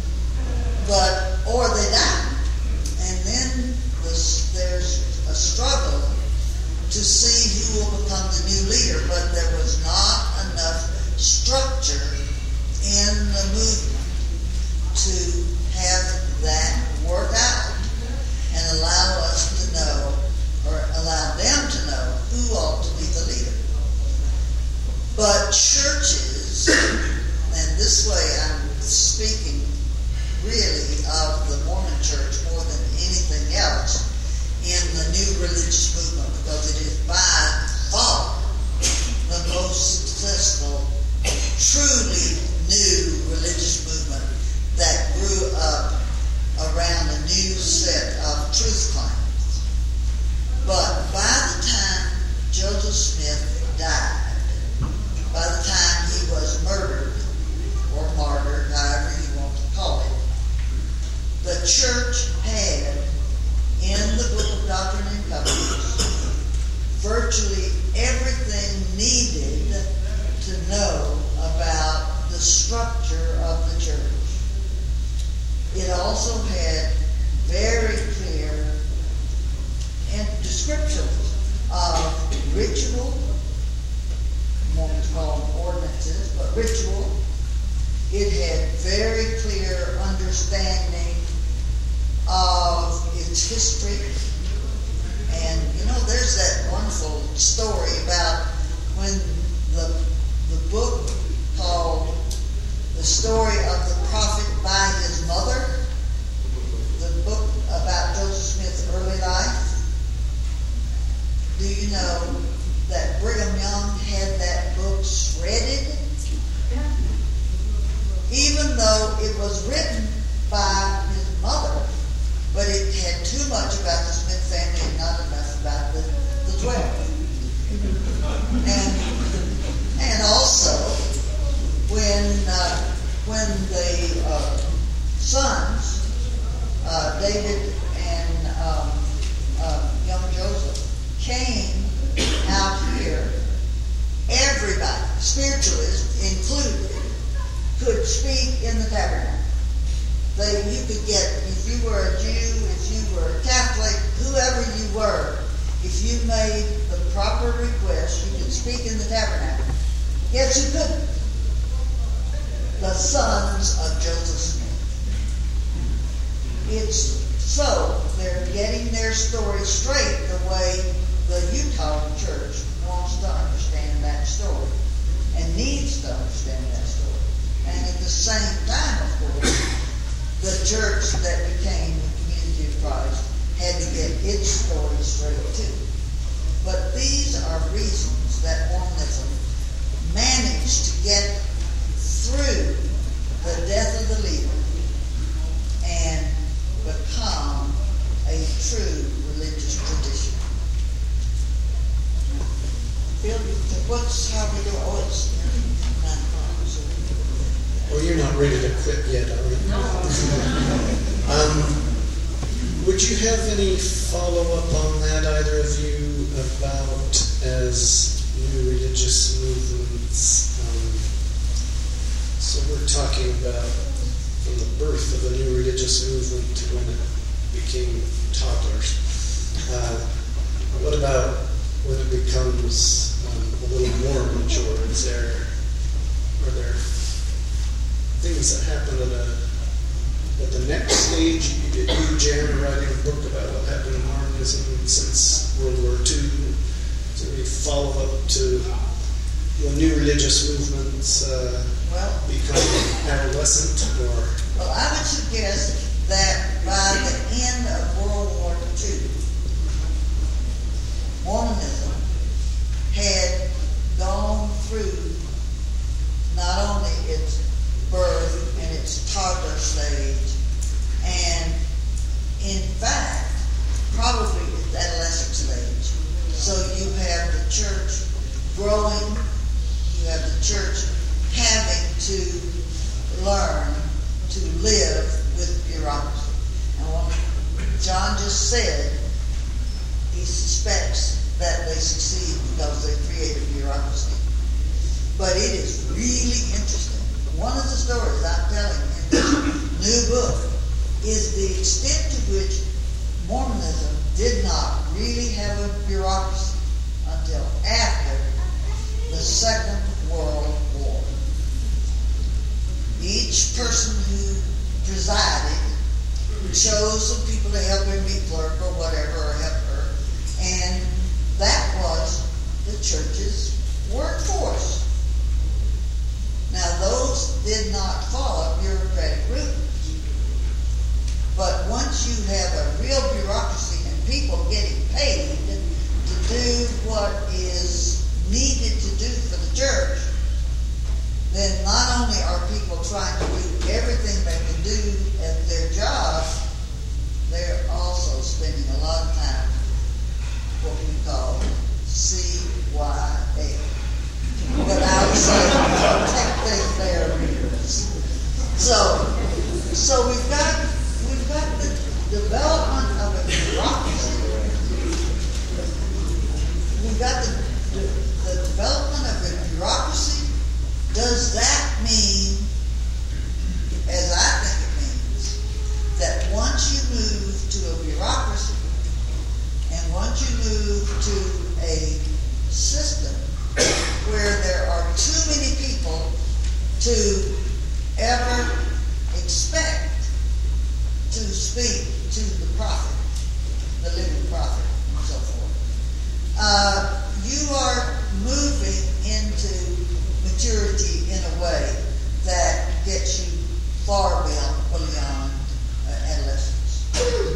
But or they die, and then this, there's a struggle to see who will become the new leader. But there was not enough structure in the movement to have that work out and allow us to know, or allow them to know, who ought to be the leader. But churches, and this way I'm speaking really of the Mormon Church more than anything else in the new religious movement, because it is by far the most successful, truly new religious movement that grew up around a new set of truth claims. But by the time Joseph Smith died, by the time he was murdered or martyred, however you want to call it, the church had in the Book of Doctrine and Covenants virtually everything needed to know about the structure of the church. It also had very clear descriptions of ritual, Mormons call them ordinances, but ritual. It had very clear understanding of its history. And, you know, there's that wonderful story about when the, the book called The Story of the Prophet by His Mother, the book about Joseph Smith's early life. Do you know that Brigham Young had that book shredded? Even though it was written by his mother, but it had too much about the Smith family and not enough about the, the twelve. And and also when uh, when the uh, sons, uh, David and um, uh, young Joseph, came out here, everybody, spiritualists included, could speak in the tabernacle. They, you could get, if you were a Jew, if you were a Catholic, whoever you were, if you made the proper request, you could speak in the tabernacle. Guess who couldn't? The sons of Joseph Smith. It's so they're getting their story straight the way the Utah church wants to understand that story and needs to understand that story. And at the same time, of course, the church that became the Community of Christ had to get its story straight too. But these are reasons that Mormonism managed to get through the death of the leader and become a true religious tradition. Phil, what's how we do? Oh, it's nine o'clock. So. Well, you're not ready to quit yet, are you? No. um, would you have any follow-up on that, either of you, about as new religious movements? Um, so we're talking about from the birth of the new religious movement to when it became toddlers. Uh, what about when it becomes um, a little more mature? Is there, are there things that happen at a at the next stage? You, you Jan, are writing a book about what happened in Mormonism since World War Two. Is there any follow-up to the new religious movements uh, well, becoming adolescent? Or well, I would suggest that by the end of World War Two, Mormonism had gone through not only its birth and its toddler stage, and in fact, probably its adolescent stage. So you have the church growing, you have the church having to learn to live with bureaucracy. And what John just said, he suspects that they succeed because they created bureaucracy. But it is really interesting. One of the stories I'm telling in this new book is the extent to which Mormonism did not really have a bureaucracy until after the Second World War. Each person who presided chose some people to help him be clerk or whatever, or help her, and that was the church's workforce. Now, those did not follow bureaucratic route. But once you have a real bureaucracy and people getting paid to do what is needed to do for the church, then not only are people trying to do everything they can do at their job, they're also spending a lot of time what we call C Y A. But I would say protecting their readers. So, so we've got we've got the development of a bureaucracy. We've got the, the, the development of a bureaucracy. Does that mean, as I think it means, that once you move to a bureaucracy and once you move to a system where there are too many people to ever expect to speak to the prophet, the living prophet, and so forth, uh, you are moving into maturity in a way that gets you far beyond, beyond uh, adolescence.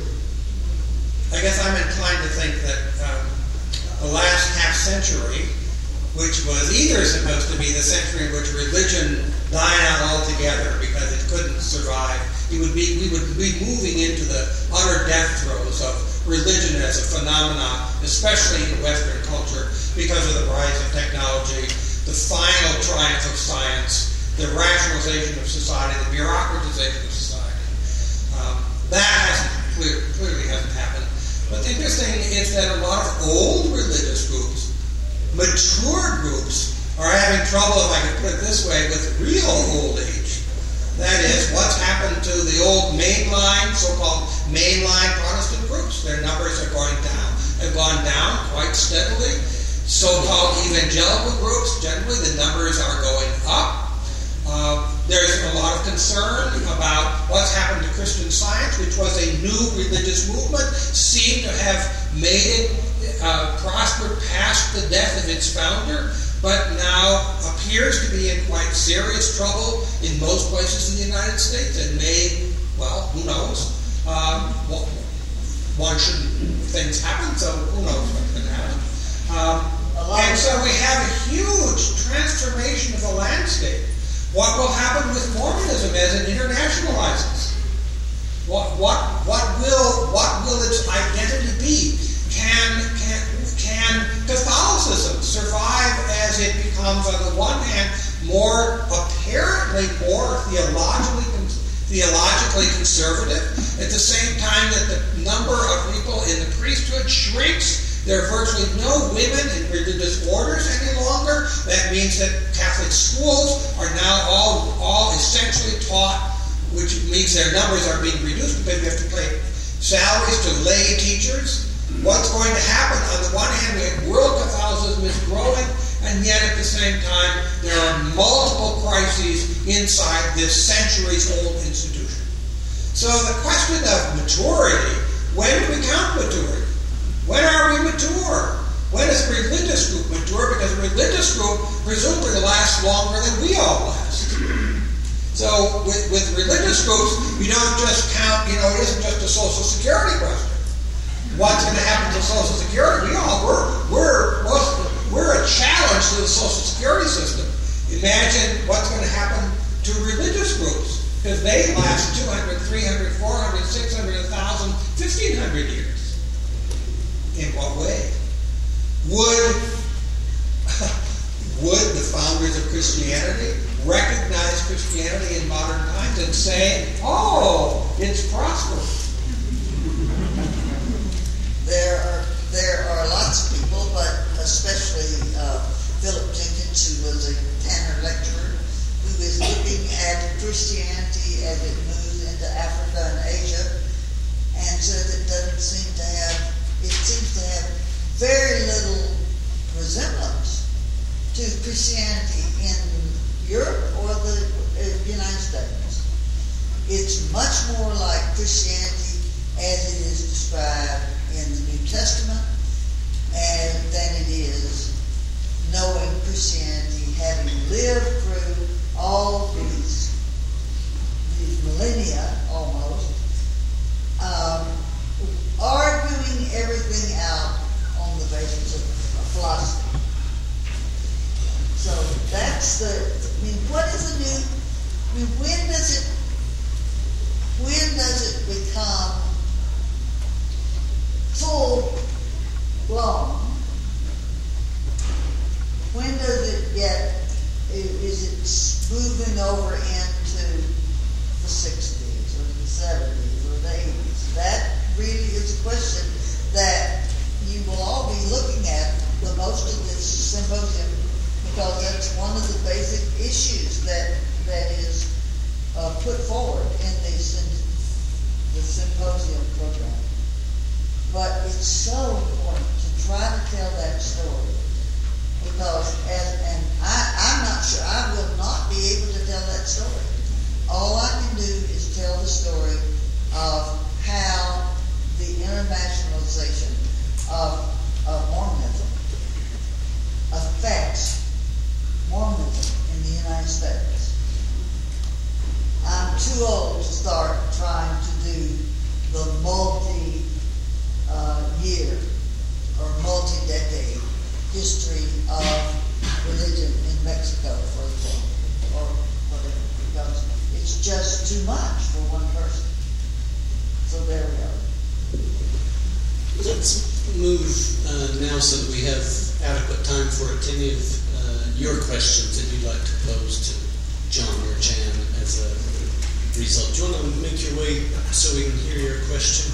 I guess I'm inclined to think that um, the last half century, which was either supposed to be the century in which religion died out altogether because it couldn't survive, it would be, we would be moving into the utter death throes of religion as a phenomenon, especially in Western culture, because of the rise of technology, the final triumph of science, the rationalization of society, the bureaucratization of society. Um, that hasn't clear, clearly hasn't happened. But the interesting is that a lot of old religious groups, mature groups, are having trouble, if I can put it this way, with real old age. That is, what's happened to the old mainline, so-called mainline Protestant groups. Their numbers are going down, have gone down quite steadily. So-called evangelical groups, generally the numbers are going up. Uh, there's a lot of concern about what's happened to Christian Science, which was a new religious movement, seemed to have made it uh, prosper past the death of its founder, but now appears to be in quite serious trouble in most places in the United States, and may, well, who knows? Um, well, one shouldn't, things happen, so who knows what's going to happen. Um, and so we have a huge transformation of the landscape. What will happen with Mormonism as it internationalizes? What, what, what, will, what will its identity be? Can, can, can Catholicism survive as it becomes, on the one hand, more apparently more theologically theologically conservative, at the same time that the number of people in the priesthood shrinks? There are virtually no women in religious orders any longer. That means that Catholic schools are now all, all essentially taught, which means their numbers are being reduced because we have to pay salaries to lay teachers. What's going to happen? On the one hand, we have world Catholicism is growing, and yet at the same time, there are multiple crises inside this centuries-old institution. So the question of maturity, when do we count maturity? When are we mature? When is a religious group mature? Because a religious group presumably lasts longer than we all last. So with, with religious groups, you don't just count, you know, it isn't just a Social Security question. What's going to happen to Social Security? We all, we're, we're, most, we're a challenge to the Social Security system. Imagine what's going to happen to religious groups, because they last two hundred, three hundred, four hundred, six hundred, one thousand, fifteen hundred years. In what way? Would, would the founders of Christianity recognize Christianity in modern times and say, oh, it's prosperous? There are there are lots of people, but especially uh, Philip Jenkins, who was a Tanner lecturer, who is looking at Christianity as it moves into Africa and Asia, and says it doesn't seem to have, it seems to have very little resemblance to Christianity in Europe or the uh, United States. It's much more like Christianity as it is described in the New Testament, and than it is knowing Christianity, having lived through all these, these millennia almost, um, arguing everything out on the basis of, of philosophy. So that's the, I mean, what is the new, I mean, when does it, when does it become full blown? When does it get, is it moving over into the sixties or the seventies or the eighties? That really is a question that you will all be looking at the most of this symposium, because that's one of the basic issues that that is uh, put forward in the, the symposium program. But it's so important to try to tell that story, because as and I, I'm not sure I will not be able to tell that story. All I can do is tell the story of how the internationalization of, of Mormonism affects Mormonism in the United States. I'm too old to start trying to do the multi Uh, year or multi-decade history of religion in Mexico, for example, or whatever, because it's just too much for one person. So there we go. Let's move uh, now so that we have adequate time for any of uh, your questions that you'd like to pose to John or Jan as a result. Do you want to make your way so we can hear your question?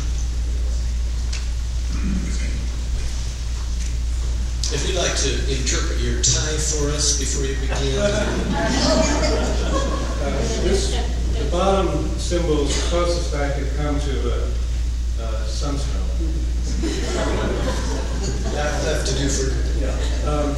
If you'd like to interpret your tie for us before you begin. uh, this, the bottom symbol is the closest I could come to a, a sunstone. That, that to do for... Yeah. Um,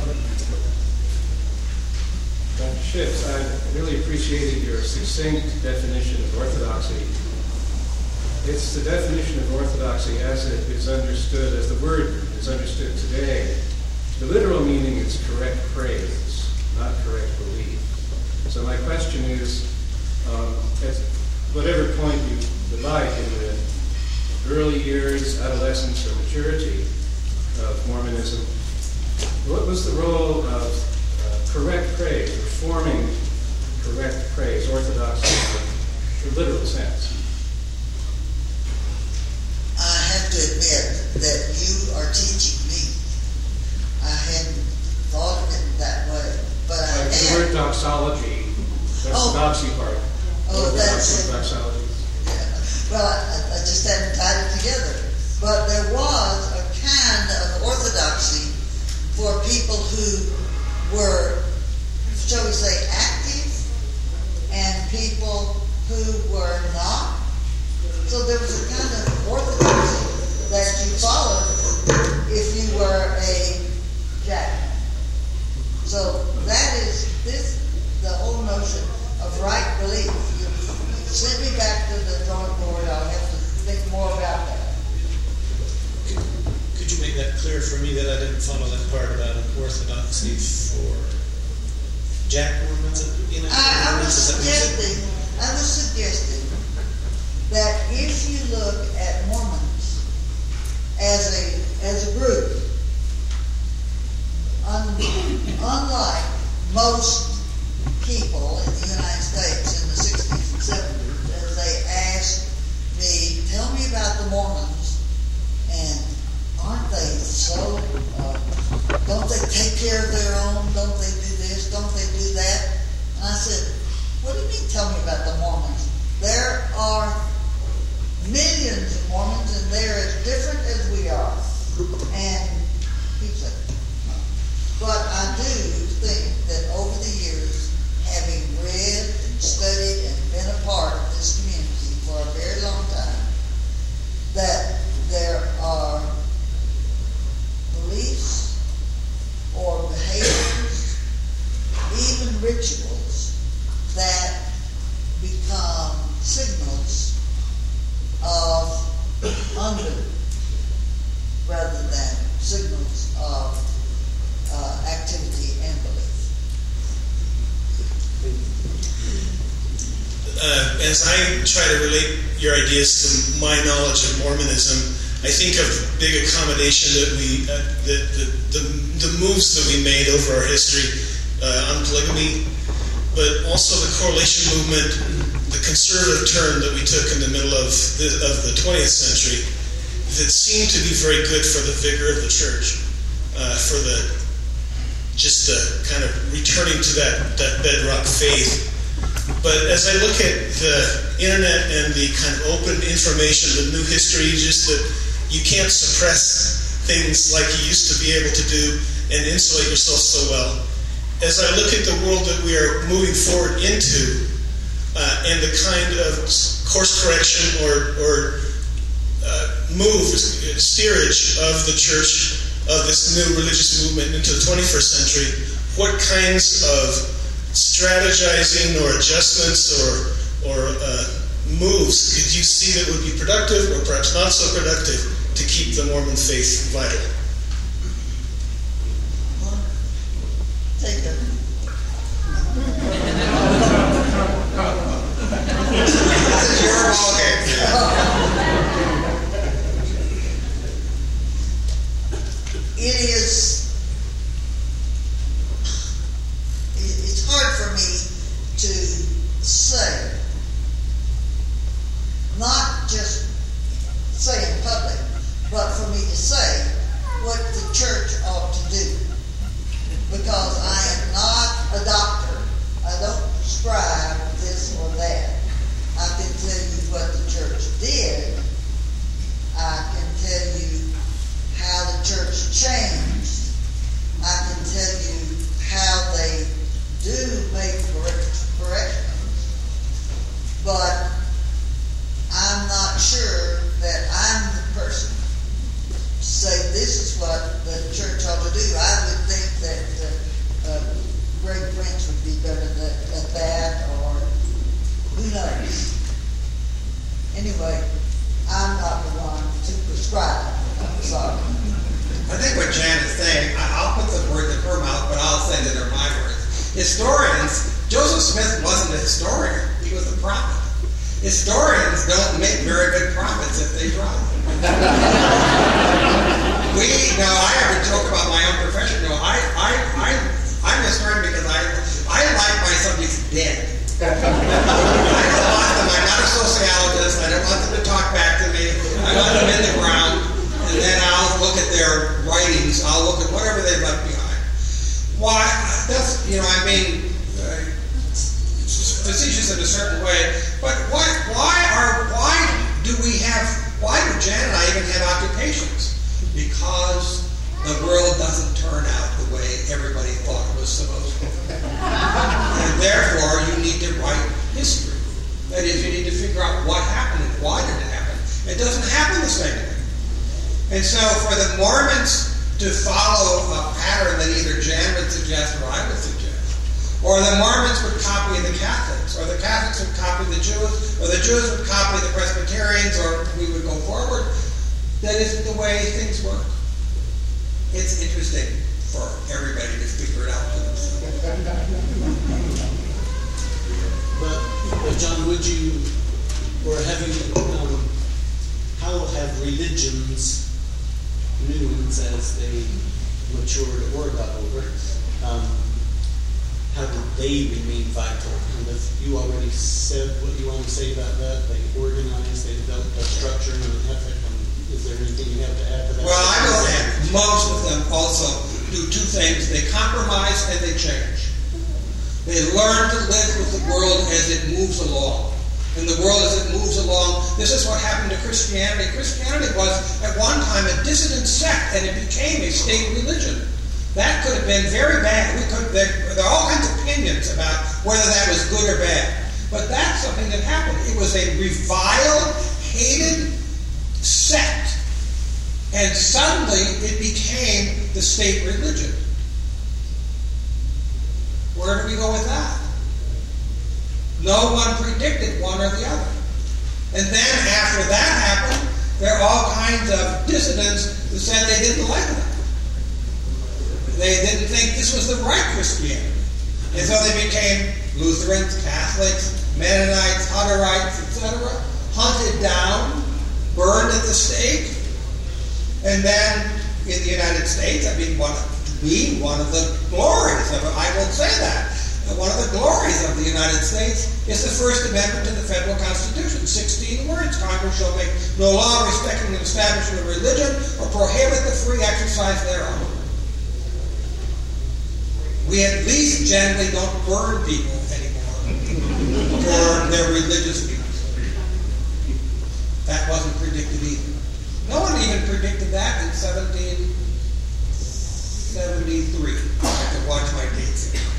Doctor Schitz, I really appreciated your succinct definition of orthodoxy. It's the definition of orthodoxy as it is understood, as the word is understood today. The literal meaning is correct praise, not correct belief. So my question is, um, at whatever point you would like in the early years, adolescence, or maturity of Mormonism, what was the role of uh, correct praise, or forming correct praise, orthodoxy, in the literal sense? I have to admit that you are teaching me. I hadn't thought of it that way, but I Like the have. word doxology, that's Oh. the doxy part. Oh, that's it. Doxology. Yeah. Well, I, I just haven't tied it together. But there was a kind of orthodoxy for people who were, shall we say, active, and people who were not. So there was a kind of orthodoxy that you followed if you were a Jackman. So that is this, the whole notion of right belief. You send me back to the drawing board. I'll have to think more about that. Could, could you make that clear for me that I didn't follow that part about orthodoxy for Jack Mormons? You know, I, I was Mormons, is that what you said? suggesting, I was suggesting that if you look at Mormons as a as a group, un, unlike most people in the United States in the sixties and seventies, as they asked me, tell me about the Mormons, and aren't they so, uh, don't they take care of their own, don't they do this, don't they do that? And I said, what do you mean tell me about the Mormons? There are millions of Mormons, and they're as different as we are. And he said, but I do think that over the years, having read and studied and been a part of this community for a very long time, that there are beliefs or behaviors, even rituals, that become signals of unbelief rather than signals of uh, activity and belief. Uh, as I try to relate your ideas to my knowledge of Mormonism, I think of big accommodation that we, uh, the, the, the, the moves that we made over our history uh, on polygamy, but also the correlation movement, the conservative turn that we took in the middle of the, of the twentieth century, that seemed to be very good for the vigor of the church, uh, for the just the kind of returning to that, that bedrock faith. But as I look at the internet and the kind of open information, the new history, just that you can't suppress things like you used to be able to do and insulate yourself so well. As I look at the world that we are moving forward into, uh, and the kind of course correction or, or uh, move, steerage of the church, of this new religious movement into the twenty-first century, what kinds of strategizing or adjustments or, or uh, moves could you see that would be productive or perhaps not so productive to keep the Mormon faith vital? Take it. This is your ballgame. It is, it's hard for me to say, not just say in public, but for me to say what the church ought to do. Because I am not a doctor. I don't prescribe this or that. I can tell you what the church did. I can tell you how the church changed. I can tell you how they do make corrections. But I'm not sure that I'm the person to say this is what the church ought to what Jan is saying. I, I'll put the words in her mouth, but I'll say that they're my words. Historians, Joseph Smith wasn't a historian. He was a prophet. Historians don't make very good prophets if they try. we, now I have a joke about my own profession. No, I, I, I, I'm a historian because I, I like my subjects dead. I don't want them, I'm not a sociologist, I don't want them to talk back to me. I want them in the ground, and then I'll look at their writings, I'll look at whatever they've left behind. Why, that's, you know, I mean, uh, facetious in a certain way, but why, why are, why do we have, why do Jan and I even have occupations? Because the world doesn't turn out the way everybody thought it was supposed to. And therefore, you need to write history. That is, you need to figure out what happened and why did it happen. It doesn't happen the same way. And so for the Mormons to follow a pattern that either Jan would suggest or I would suggest, or the Mormons would copy the Catholics, or the Catholics would copy the Jews, or the Jews would copy the Presbyterians, or we would go forward, that isn't the way things work. It's interesting for everybody to figure it out for themselves. But, but John, would you, or have you, um, how have religions, new ones as they matured or got older, um, how did they remain vital? And if you already said what you want to say about that, they organized, they developed a structure and an ethic. Is there anything you have to add to that? Well, I know that most of them also do two things. They compromise and they change. They learn to live with the world as it moves along. And the world as it moves along, this is what happened to Christianity. Christianity was, at one time, a dissident sect, and it became a state religion. That could have been very bad. We could, there, there are all kinds of opinions about whether that was good or bad. But that's something that happened. It was a reviled, hated sect, and suddenly it became the state religion. Where do we go with that? No one predicted one or the other. And then after that happened, there are all kinds of dissidents who said they didn't like that. They didn't think this was the right Christianity. And so they became Lutherans, Catholics, Mennonites, Hutterites, et cetera, hunted down, burned at the stake, and then in the United States, I mean, one, to me, one of the glories of it, I will say that, one of the glories of the United States is the First Amendment to the Federal Constitution. sixteen words, Congress shall make no law respecting the establishment of religion or prohibit the free exercise thereof. We at least generally don't burn people anymore for their religious views. That wasn't predicted either. No one even predicted that in seventeen seventy-three. I have to watch my dates here.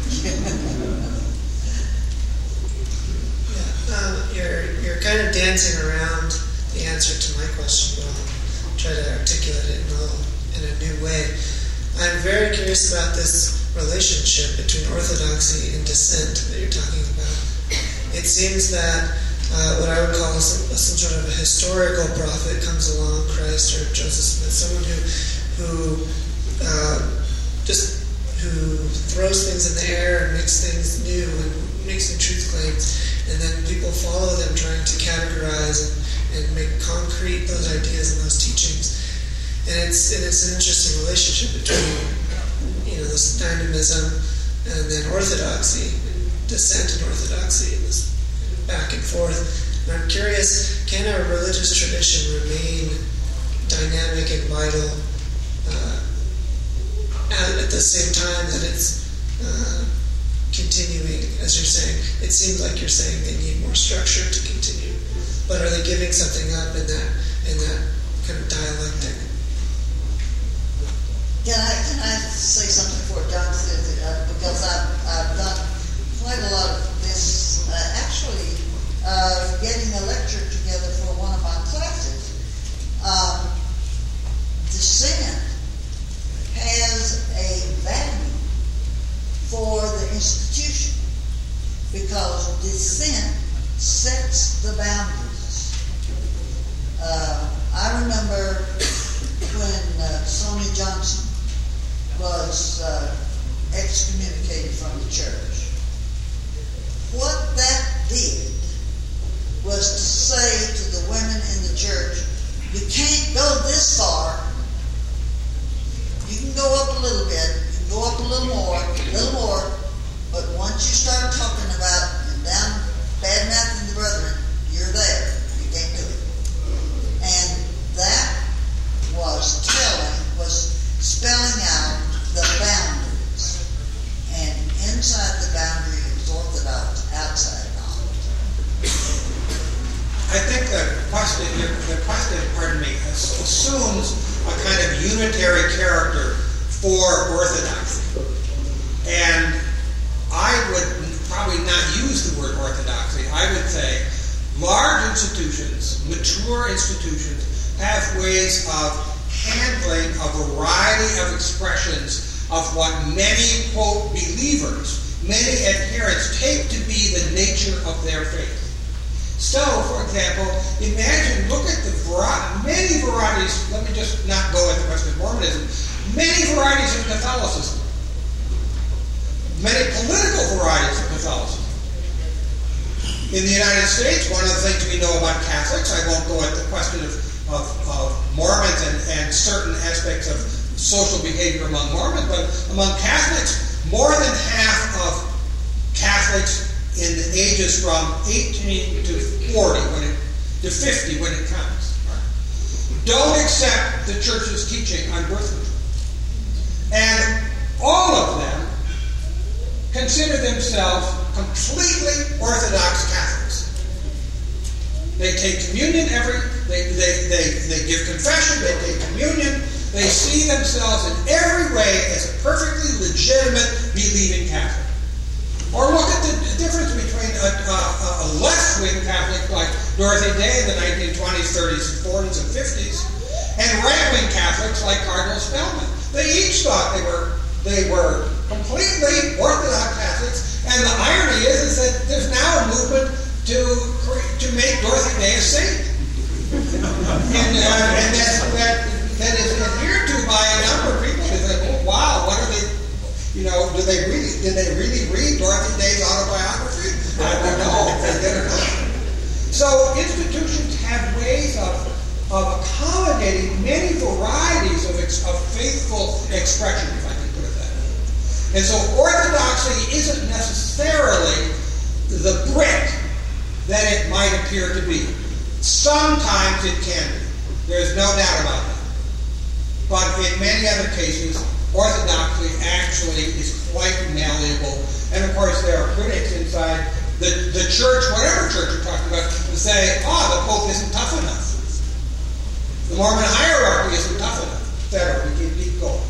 yeah, um, you're, you're kind of dancing around the answer to my question, but I'll try to articulate it in a, little, in a new way. I'm very curious about this relationship between orthodoxy and dissent that you're talking about. It seems that uh, what I would call some, some sort of a historical prophet comes along, Christ or Joseph Smith, someone who who uh, just who throws things in the air and makes things new and makes new truth claims, and then people follow them trying to categorize and, and make concrete those ideas and those teachings. And it's and it's an interesting relationship between, you know, this dynamism and then orthodoxy, and dissent and orthodoxy, and this back and forth. And I'm curious, can a religious tradition remain dynamic and vital uh, at, at the same time that it's uh, continuing, as you're saying? It seems like you're saying they need more structure to continue. But are they giving something up in that in that kind of dialectic? Can I, can I say something before John says it? Uh, because I've, I've done quite a lot of this, uh, actually uh, getting a lecture together for one of my classes. Um, dissent has a value for the institution because dissent sets the boundaries. Uh, I remember when uh, Sonny Johnson was uh, excommunicated from the church. What that did was to say to the women in the church, you can't go this far. You can go up a little bit, you can go up a little more, a little more, but once you start talking about and down bad-mouthing the brethren, you're there. You can't do it. And that was telling, was spelling out the boundaries. And inside the boundary is orthodox, outside knowledge. I think the question, the question, pardon me, assumes a kind of unitary character for orthodoxy. And I would probably not use the word orthodoxy. I would say large institutions, mature institutions, have ways of handling a variety of expressions of what many, quote, believers, many adherents take to be the nature of their faith. So, for example, imagine, look at the vari- many varieties, let me just not go at the question of Mormonism, many varieties of Catholicism, many political varieties of Catholicism. In the United States, one of the things we know about Catholics, I won't go at the question of, of, of Mormons and, and certain aspects of social behavior among Mormons, but among Catholics, more than half of Catholics in the ages from eighteen to forty, when it, to fifty when it counts, right, don't accept the church's teaching on birth control. And all of them consider themselves completely Orthodox Catholics. They take communion every, they, they, they, they give confession, they take communion, they see themselves in every way as a perfectly legitimate believing Catholic. Or look at the difference between a, a, a left-wing Catholic like Dorothy Day in the nineteen twenties, thirties, forties, and fifties, and right-wing Catholics like Cardinal Spellman. They each thought they were they were completely Orthodox Catholics, and the irony is, is that there's now a movement to to make Dorothy Day a saint, and uh, and that's, that that is adhered to by a number of people. They say, oh, wow, what are they? You know, do they really, did they really read Dorothy Day's autobiography? I don't know if they did or not. So institutions have ways of, of accommodating many varieties of, ex, of faithful expression, if I can put it that way. And so orthodoxy isn't necessarily the brick that it might appear to be. Sometimes it can be. There's no doubt about that. But in many other cases, orthodoxy actually is quite malleable. And of course, there are critics inside the, the church, whatever church you're talking about, who say, oh, the Pope isn't tough enough. The Mormon hierarchy isn't tough enough, et cetera. We can keep going.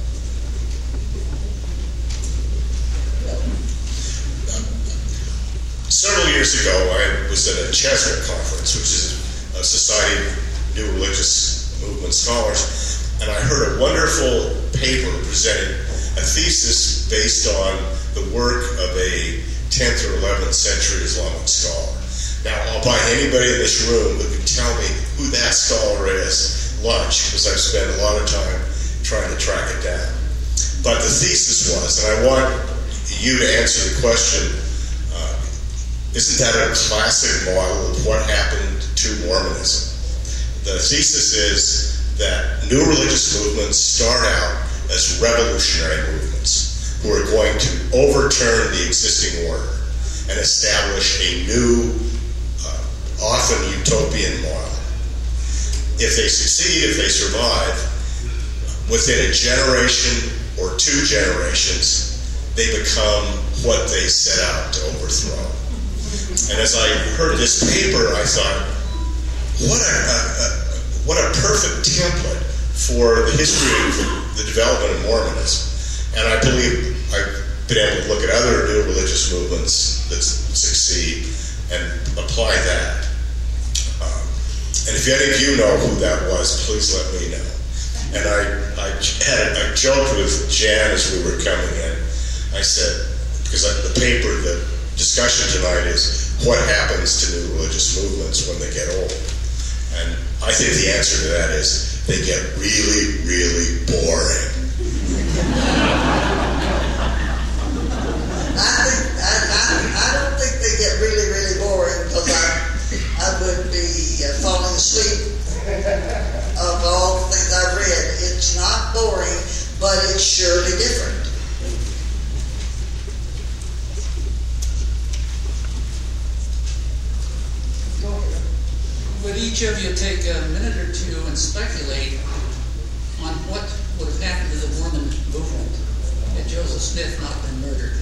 Several years ago, I was at a Cheswick conference, which is a society of new religious movement scholars, and I heard a wonderful paper presenting a thesis based on the work of a tenth or eleventh century Islamic scholar. Now, I'll buy anybody in this room who can tell me who that scholar is lunch, because I've spent a lot of time trying to track it down. But the thesis was, and I want you to answer the question, uh, isn't that a classic model of what happened to Mormonism? The thesis is that new religious movements start out as revolutionary movements who are going to overturn the existing order and establish a new, uh, often utopian model. If they succeed, if they survive, within a generation or two generations, they become what they set out to overthrow. And as I heard this paper, I thought, what a, a, a what a perfect template for the history of the development of Mormonism. And I believe I've been able to look at other new religious movements that succeed and apply that. Um, and if any of you know who that was, please let me know. And I, I had a, I joked with Jan as we were coming in. I said, because I, the paper, the discussion tonight is what happens to new religious movements when they get old. And I think the answer to that is they get really, really boring. it's surely different. Go ahead. Would each of you take a minute or two and speculate on what would have happened to the Mormon movement had Joseph Smith not been murdered?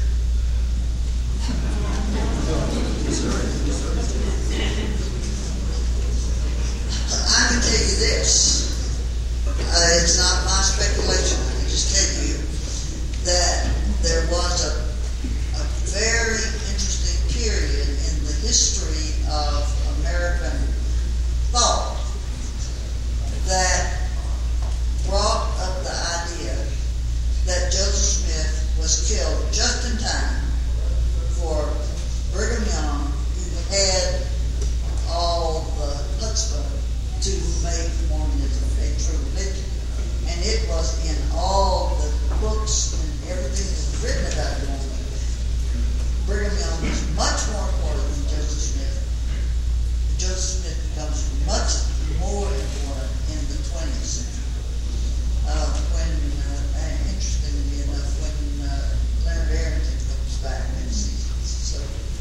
I can tell you this. Uh, it's not my speculation. I can just tell you that there was a, a very interesting period in the history of American thought that brought up the idea that Joseph Smith was killed just in time for Brigham Young, who had all the chutzpah to make Mormonism a true religion. And it was in all the books and everything that was written about Mormonism. Brigham Young was much more important than Joseph Smith. Joseph Smith becomes much more important in the twentieth century. Uh, when, uh, and interestingly enough, when uh, Leonard Arrington comes back and sees it. So,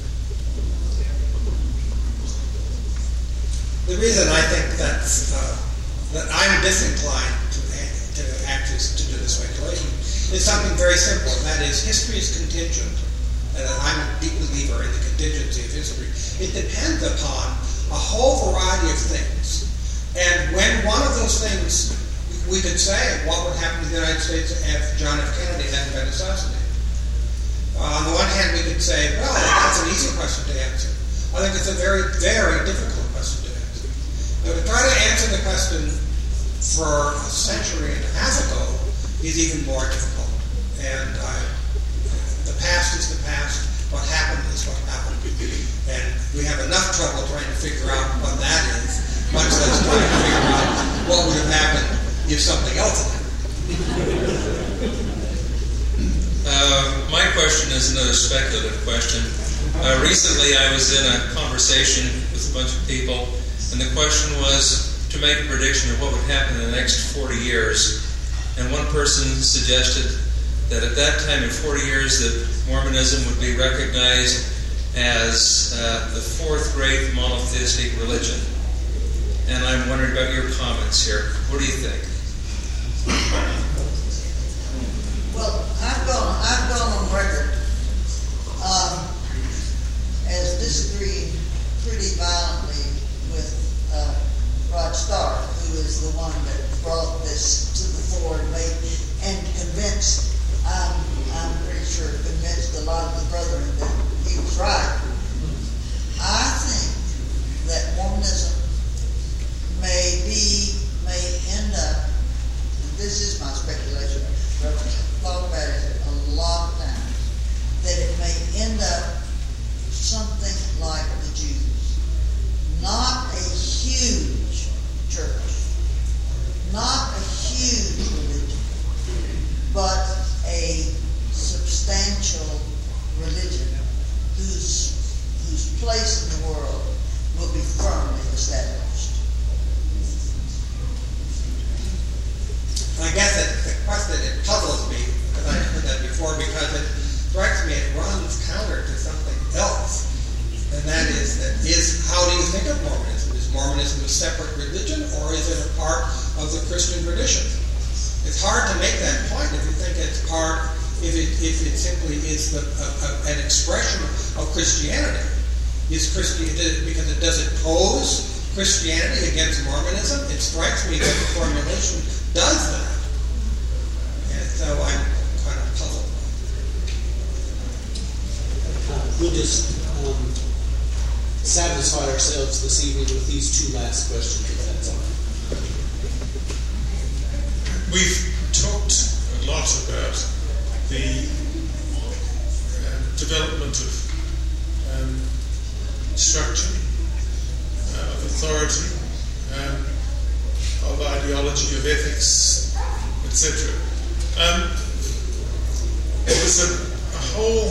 the reason I think that's, uh, that I'm disinclined to, to actually to do this speculation is something very simple, and that is history is contingent, and I'm a deep believer in the contingency of history. It depends upon a whole variety of things, and when one of those things, we could say, what would happen to the United States if John F. Kennedy hadn't been assassinated? Uh, on the one hand, we could say, well, that's an easy question to answer. I think it's a very, very difficult question to answer. Now, to try to answer the question for a century and a half ago is even more difficult. And uh, the past is the past. What happened is what happened. And we have enough trouble trying to figure out what that is, much less trying to figure out what would have happened if something else had happened. Uh, my question is another speculative question. Uh, recently I was in a conversation with a bunch of people, and the question was to make a prediction of what would happen in the next forty years. And one person suggested that at that time in forty years that Mormonism would be recognized as uh, the fourth great monotheistic religion. And I'm wondering about your comments here. What do you think? well, I've gone, I've gone on record um, as disagreeing pretty violently with uh, Rod Stark, who is the one that brought this to the fore and made and convinced, I'm, I'm pretty sure convinced a lot of the brethren that he was right. I think that Mormonism may be, may end up, and this is my speculation, but I've thought about it a lot of times, that it may end up something like the Jews. Not a huge church, not a huge religion, but a substantial religion whose, whose place in the world will be firmly established. I guess that the question, it puzzles me, because I've heard that before, because it strikes me it runs counter to something else. And that is, that is, how do you think of Mormonism? Is Mormonism a separate religion, or is it a part of the Christian tradition? It's hard to make that point if you think it's part, if it, if it simply is the, a, a, an expression of Christianity. Is Christianity, because it does it pose Christianity against Mormonism? It strikes me that the formulation does that. And so I'm kind of puzzled. Uh, we'll just um, satisfy ourselves this evening with these two last questions, if that's all right. We've talked a lot about the uh, development of um, structure, uh, of authority, um, of ideology, of ethics, et cetera. Um, it was a, a whole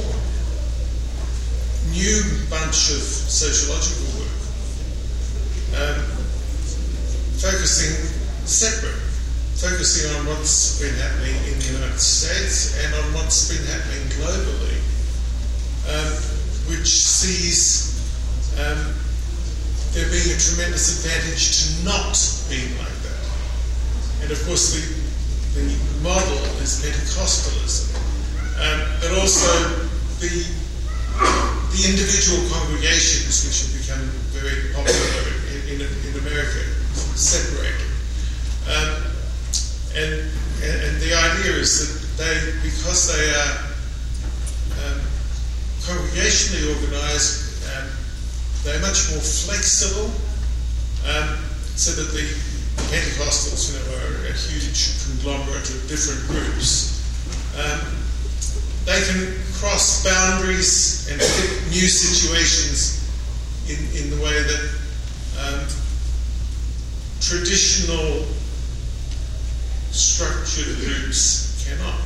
new bunch of sociological work, um, focusing separate focusing on what's been happening in the United States and on what's been happening globally, um, which sees um, there being a tremendous advantage to not being like that. And of course, the, the model is Pentecostalism, um, but also the the individual congregations, which have become very popular in, in, in America, separated. Um, and, and and the idea is that they, because they are um, congregationally organized, um, they're much more flexible, um, so that the Pentecostals, you know, are a huge conglomerate of different groups. Um, they can cross boundaries and fit new situations in, in the way that um, traditional structured groups cannot.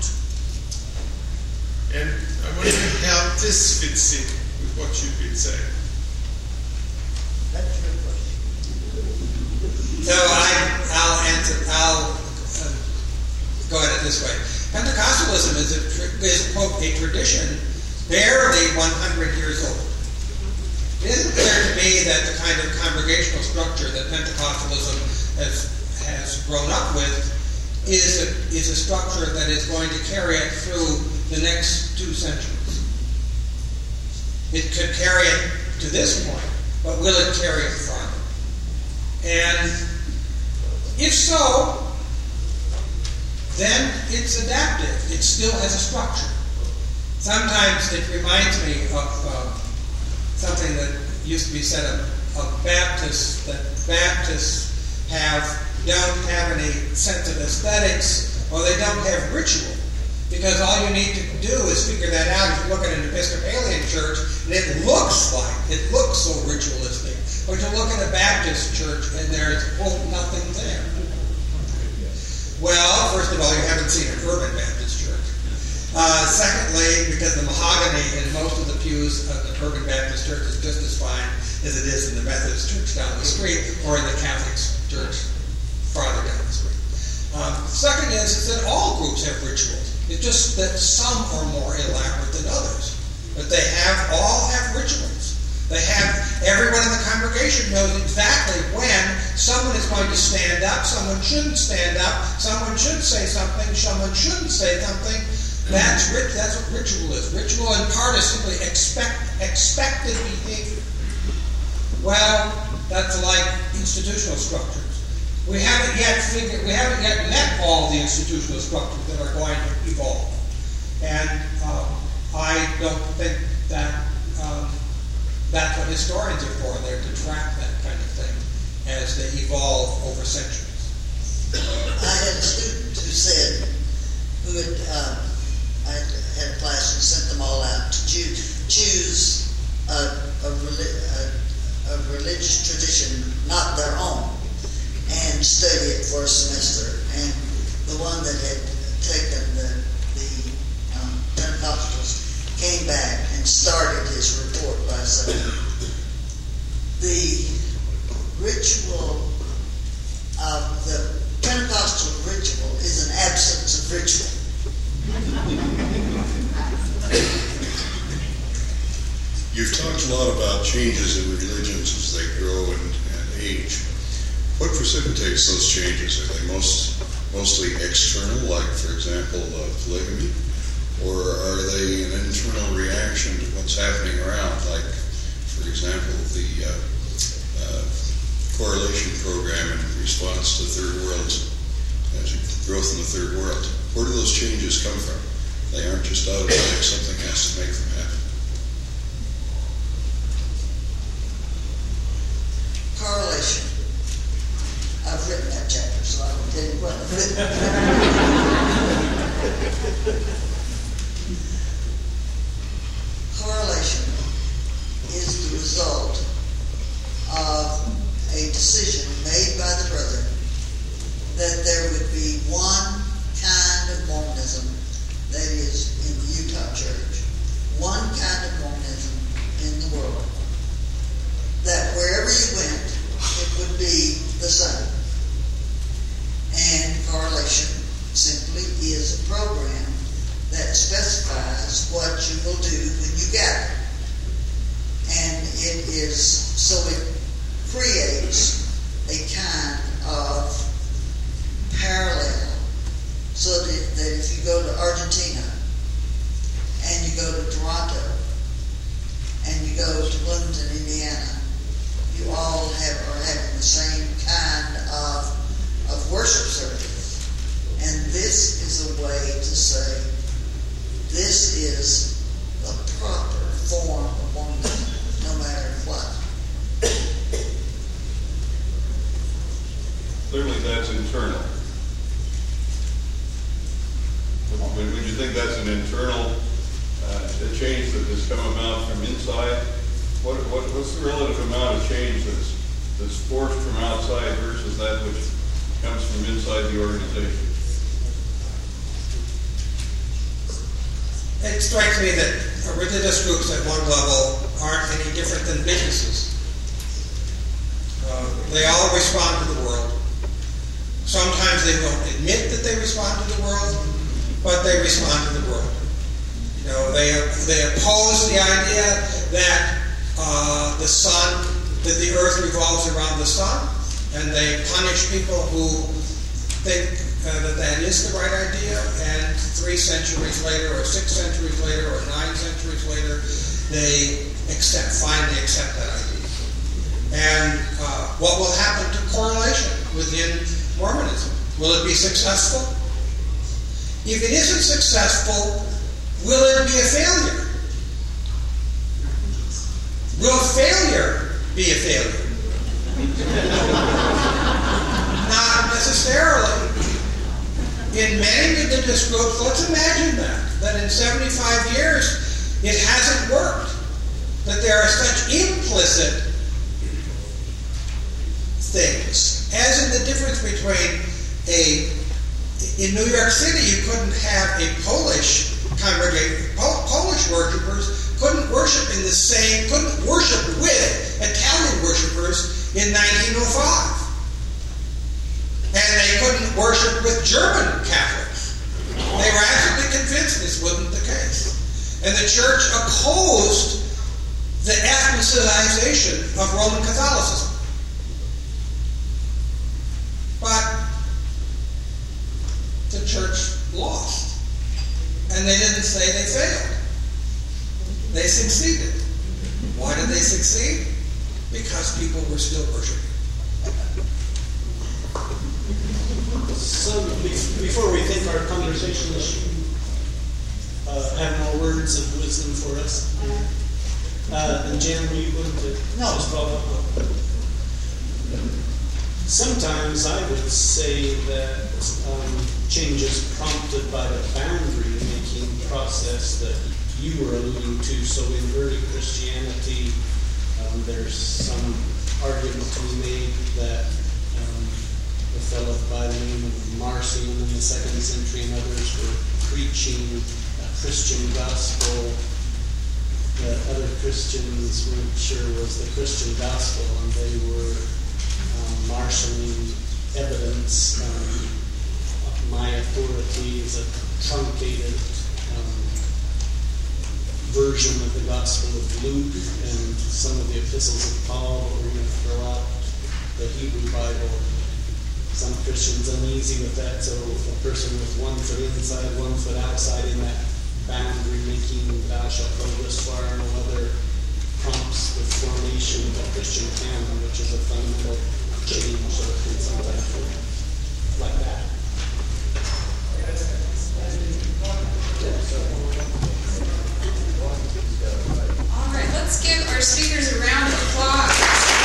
And I wonder how this fits in with what you've been saying. That's your question. So I, I'll answer, I'll uh, go at it this way. Pentecostalism is, a, is, quote, a tradition barely one hundred years old. It isn't clear to me that the kind of congregational structure that Pentecostalism has, has grown up with is a, is a structure that is going to carry it through the next two centuries. It could carry it to this point, but will it carry it farther? And if so, then it's adaptive. It still has a structure. Sometimes it reminds me of uh, something that used to be said of, of Baptists, that Baptists have don't have any sense of aesthetics, or they don't have ritual. Because all you need to do is figure that out if you look at an Episcopalian church, and it looks like, it looks so ritualistic. But you look at a Baptist church, and there's, quote, nothing there. Well, first of all, you haven't seen an urban Baptist church. Uh, secondly, because the mahogany in most of the pews of the urban Baptist church is just as fine as it is in the Methodist church down the street, or in the Catholic church farther down the street. Um, second is, is that all groups have rituals. It's just that some are more elaborate than others. But they have all have rituals. They have, everyone in the congregation knows exactly when someone is going to stand up, someone shouldn't stand up, someone should say something, someone shouldn't say something. That's rit- that's what ritual is. Ritual in part is simply expect expected behavior. Well, that's like institutional structures. We haven't yet figured, we haven't yet met all the institutional structures that are going to evolve. And um, I don't think that um, that's what historians are for. They're to track that kind of thing as they evolve over centuries. I had a student who said, who had, uh, I had a class and sent them all out to choose, choose a, a, a, a religious tradition, not their own, and study it for a semester. And the one that had taken the, the um, Pentecostals came back and started his report by saying, the ritual of the Pentecostal ritual is an absence of ritual. You've talked a lot about changes in religions as they grow and, and age. What precipitates those changes? Are they most mostly external, like, for example, uh, polygamy? Or are they an internal reaction to what's happening around, like, for example, the uh, uh, correlation program in response to third world, as growth in the third world? Where do those changes come from? They aren't just automatic. Something has to make them happen. Correlation. I've written that chapter, so I will tell you what I've written. Correlation is the result of a decision made by the brethren that there would be one kind of Mormonism, that is, in the Utah church, one kind that's what you will do when you gather. And it is, so it creates a kind of parallel, so that, that if you go to Argentina and you go to Toronto and you go to Bloomington, Indiana, you all have are having the same kind of of worship service. And this is a way to say this is the proper form of Mormonism, no matter what. Clearly that's internal. Would, would you think that's an internal uh, change that has come about from inside? What, what, what's the relative amount of change that's, that's forced from outside versus that which comes from inside the organization? It strikes me that religious groups at one level aren't any different than businesses. Uh, they all respond to the world. Sometimes they don't admit that they respond to the world, but they respond to the world. You know, they they oppose the idea that uh, the sun, that the earth revolves around the sun, and they punish people who think uh, that that is the right idea. And three centuries later, or six centuries later, or nine centuries later, they accept, finally accept that idea. And uh, what will happen to correlation within Mormonism? Will it be successful? If it isn't successful, will it be a failure? Will failure be a failure? Not necessarily. In many religious groups, let's imagine that, that in seventy-five years it hasn't worked, that there are such implicit things, as in the difference between a, in New York City you couldn't have a Polish congregation, Polish worshipers couldn't worship in the same, couldn't worship with Italian worshipers in nineteen oh five. And they couldn't worship with German Catholics. They were absolutely convinced this wasn't the case. And the church opposed the ethnicization of Roman Catholicism. But the church lost. And they didn't say they failed. They succeeded. Why did they succeed? Because people were still worshiping. So, before we think our conversation uh, have more words of wisdom for us. Uh, and Jan, were you going to no. just follow up? Sometimes I would say that um, change is prompted by the boundary-making process that you were alluding to. So in early Christianity, um, there's some argument to be made that um, a fellow by the name of Marcion in the second century and others were preaching a Christian gospel that other Christians weren't sure was the Christian gospel, and they were um, marshalling evidence. Um, my authority is a truncated um, version of the Gospel of Luke and some of the epistles of Paul, but we're going to throw out the Hebrew Bible. Some Christians uneasy with that, so a person with one foot inside, one foot outside in that boundary making thou shalt go this far, no other prompts the formation of a Christian canon, which is a fundamental change, so it can sometimes work like that. All right, let's give our speakers a round of applause.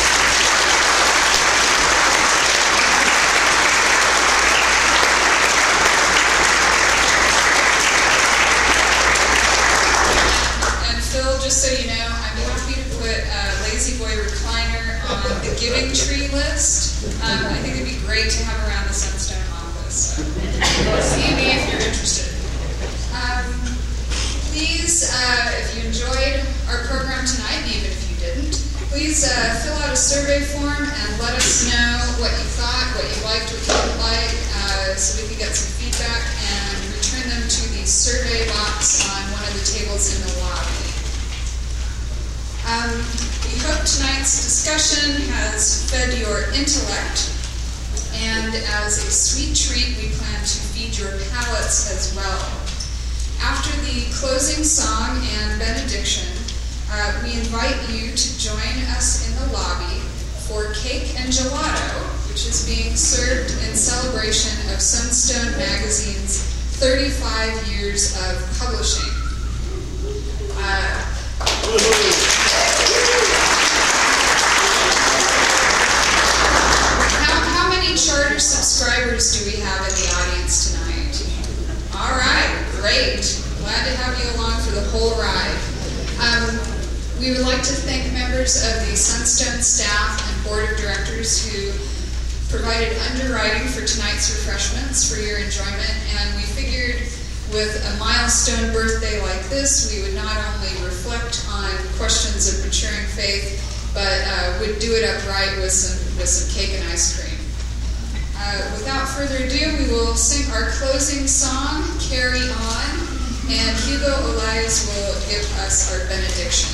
Just so you know, I'm happy to put a Lazy Boy recliner on the Giving Tree list. Um, I think it'd be great to have around the Sunstone office. So see me if you're interested. Um, please, uh, if you enjoyed our program tonight, even if you didn't, please uh, fill out a survey form and let us know what you thought, what you liked, what you didn't like, uh, so we can get some feedback and return them to the survey box on one of the tables Um, we hope tonight's discussion has fed your intellect, and as a sweet treat, we plan to feed your palates as well. After the closing song and benediction, uh, we invite you to join us in the lobby for cake and gelato, which is being served in celebration of Sunstone Magazine's thirty-five years of publishing. Uh, how, how many charter subscribers do we have in the audience tonight? All right, great. Glad to have you along for the whole ride. Um, we would like to thank members of the Sunstone staff and board of directors who provided underwriting for tonight's refreshments for your enjoyment, and we figured with a milestone birthday like this, we would not only reflect on questions of maturing faith, but uh, would do it upright with some with some cake and ice cream. Uh, without further ado, we will sing our closing song, Carry On, and Hugo Elias will give us our benediction.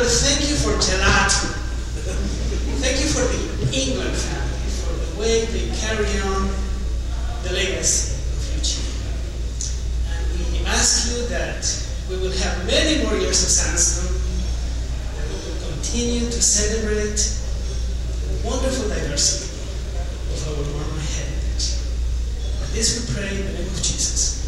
thank you for gelato. Thank you for the England family, for the way they carry on the legacy of Eugene. And we ask you that we will have many more years of Sandstone, and we will continue to celebrate the wonderful diversity of our Mormon heritage. And this we pray in the name of Jesus.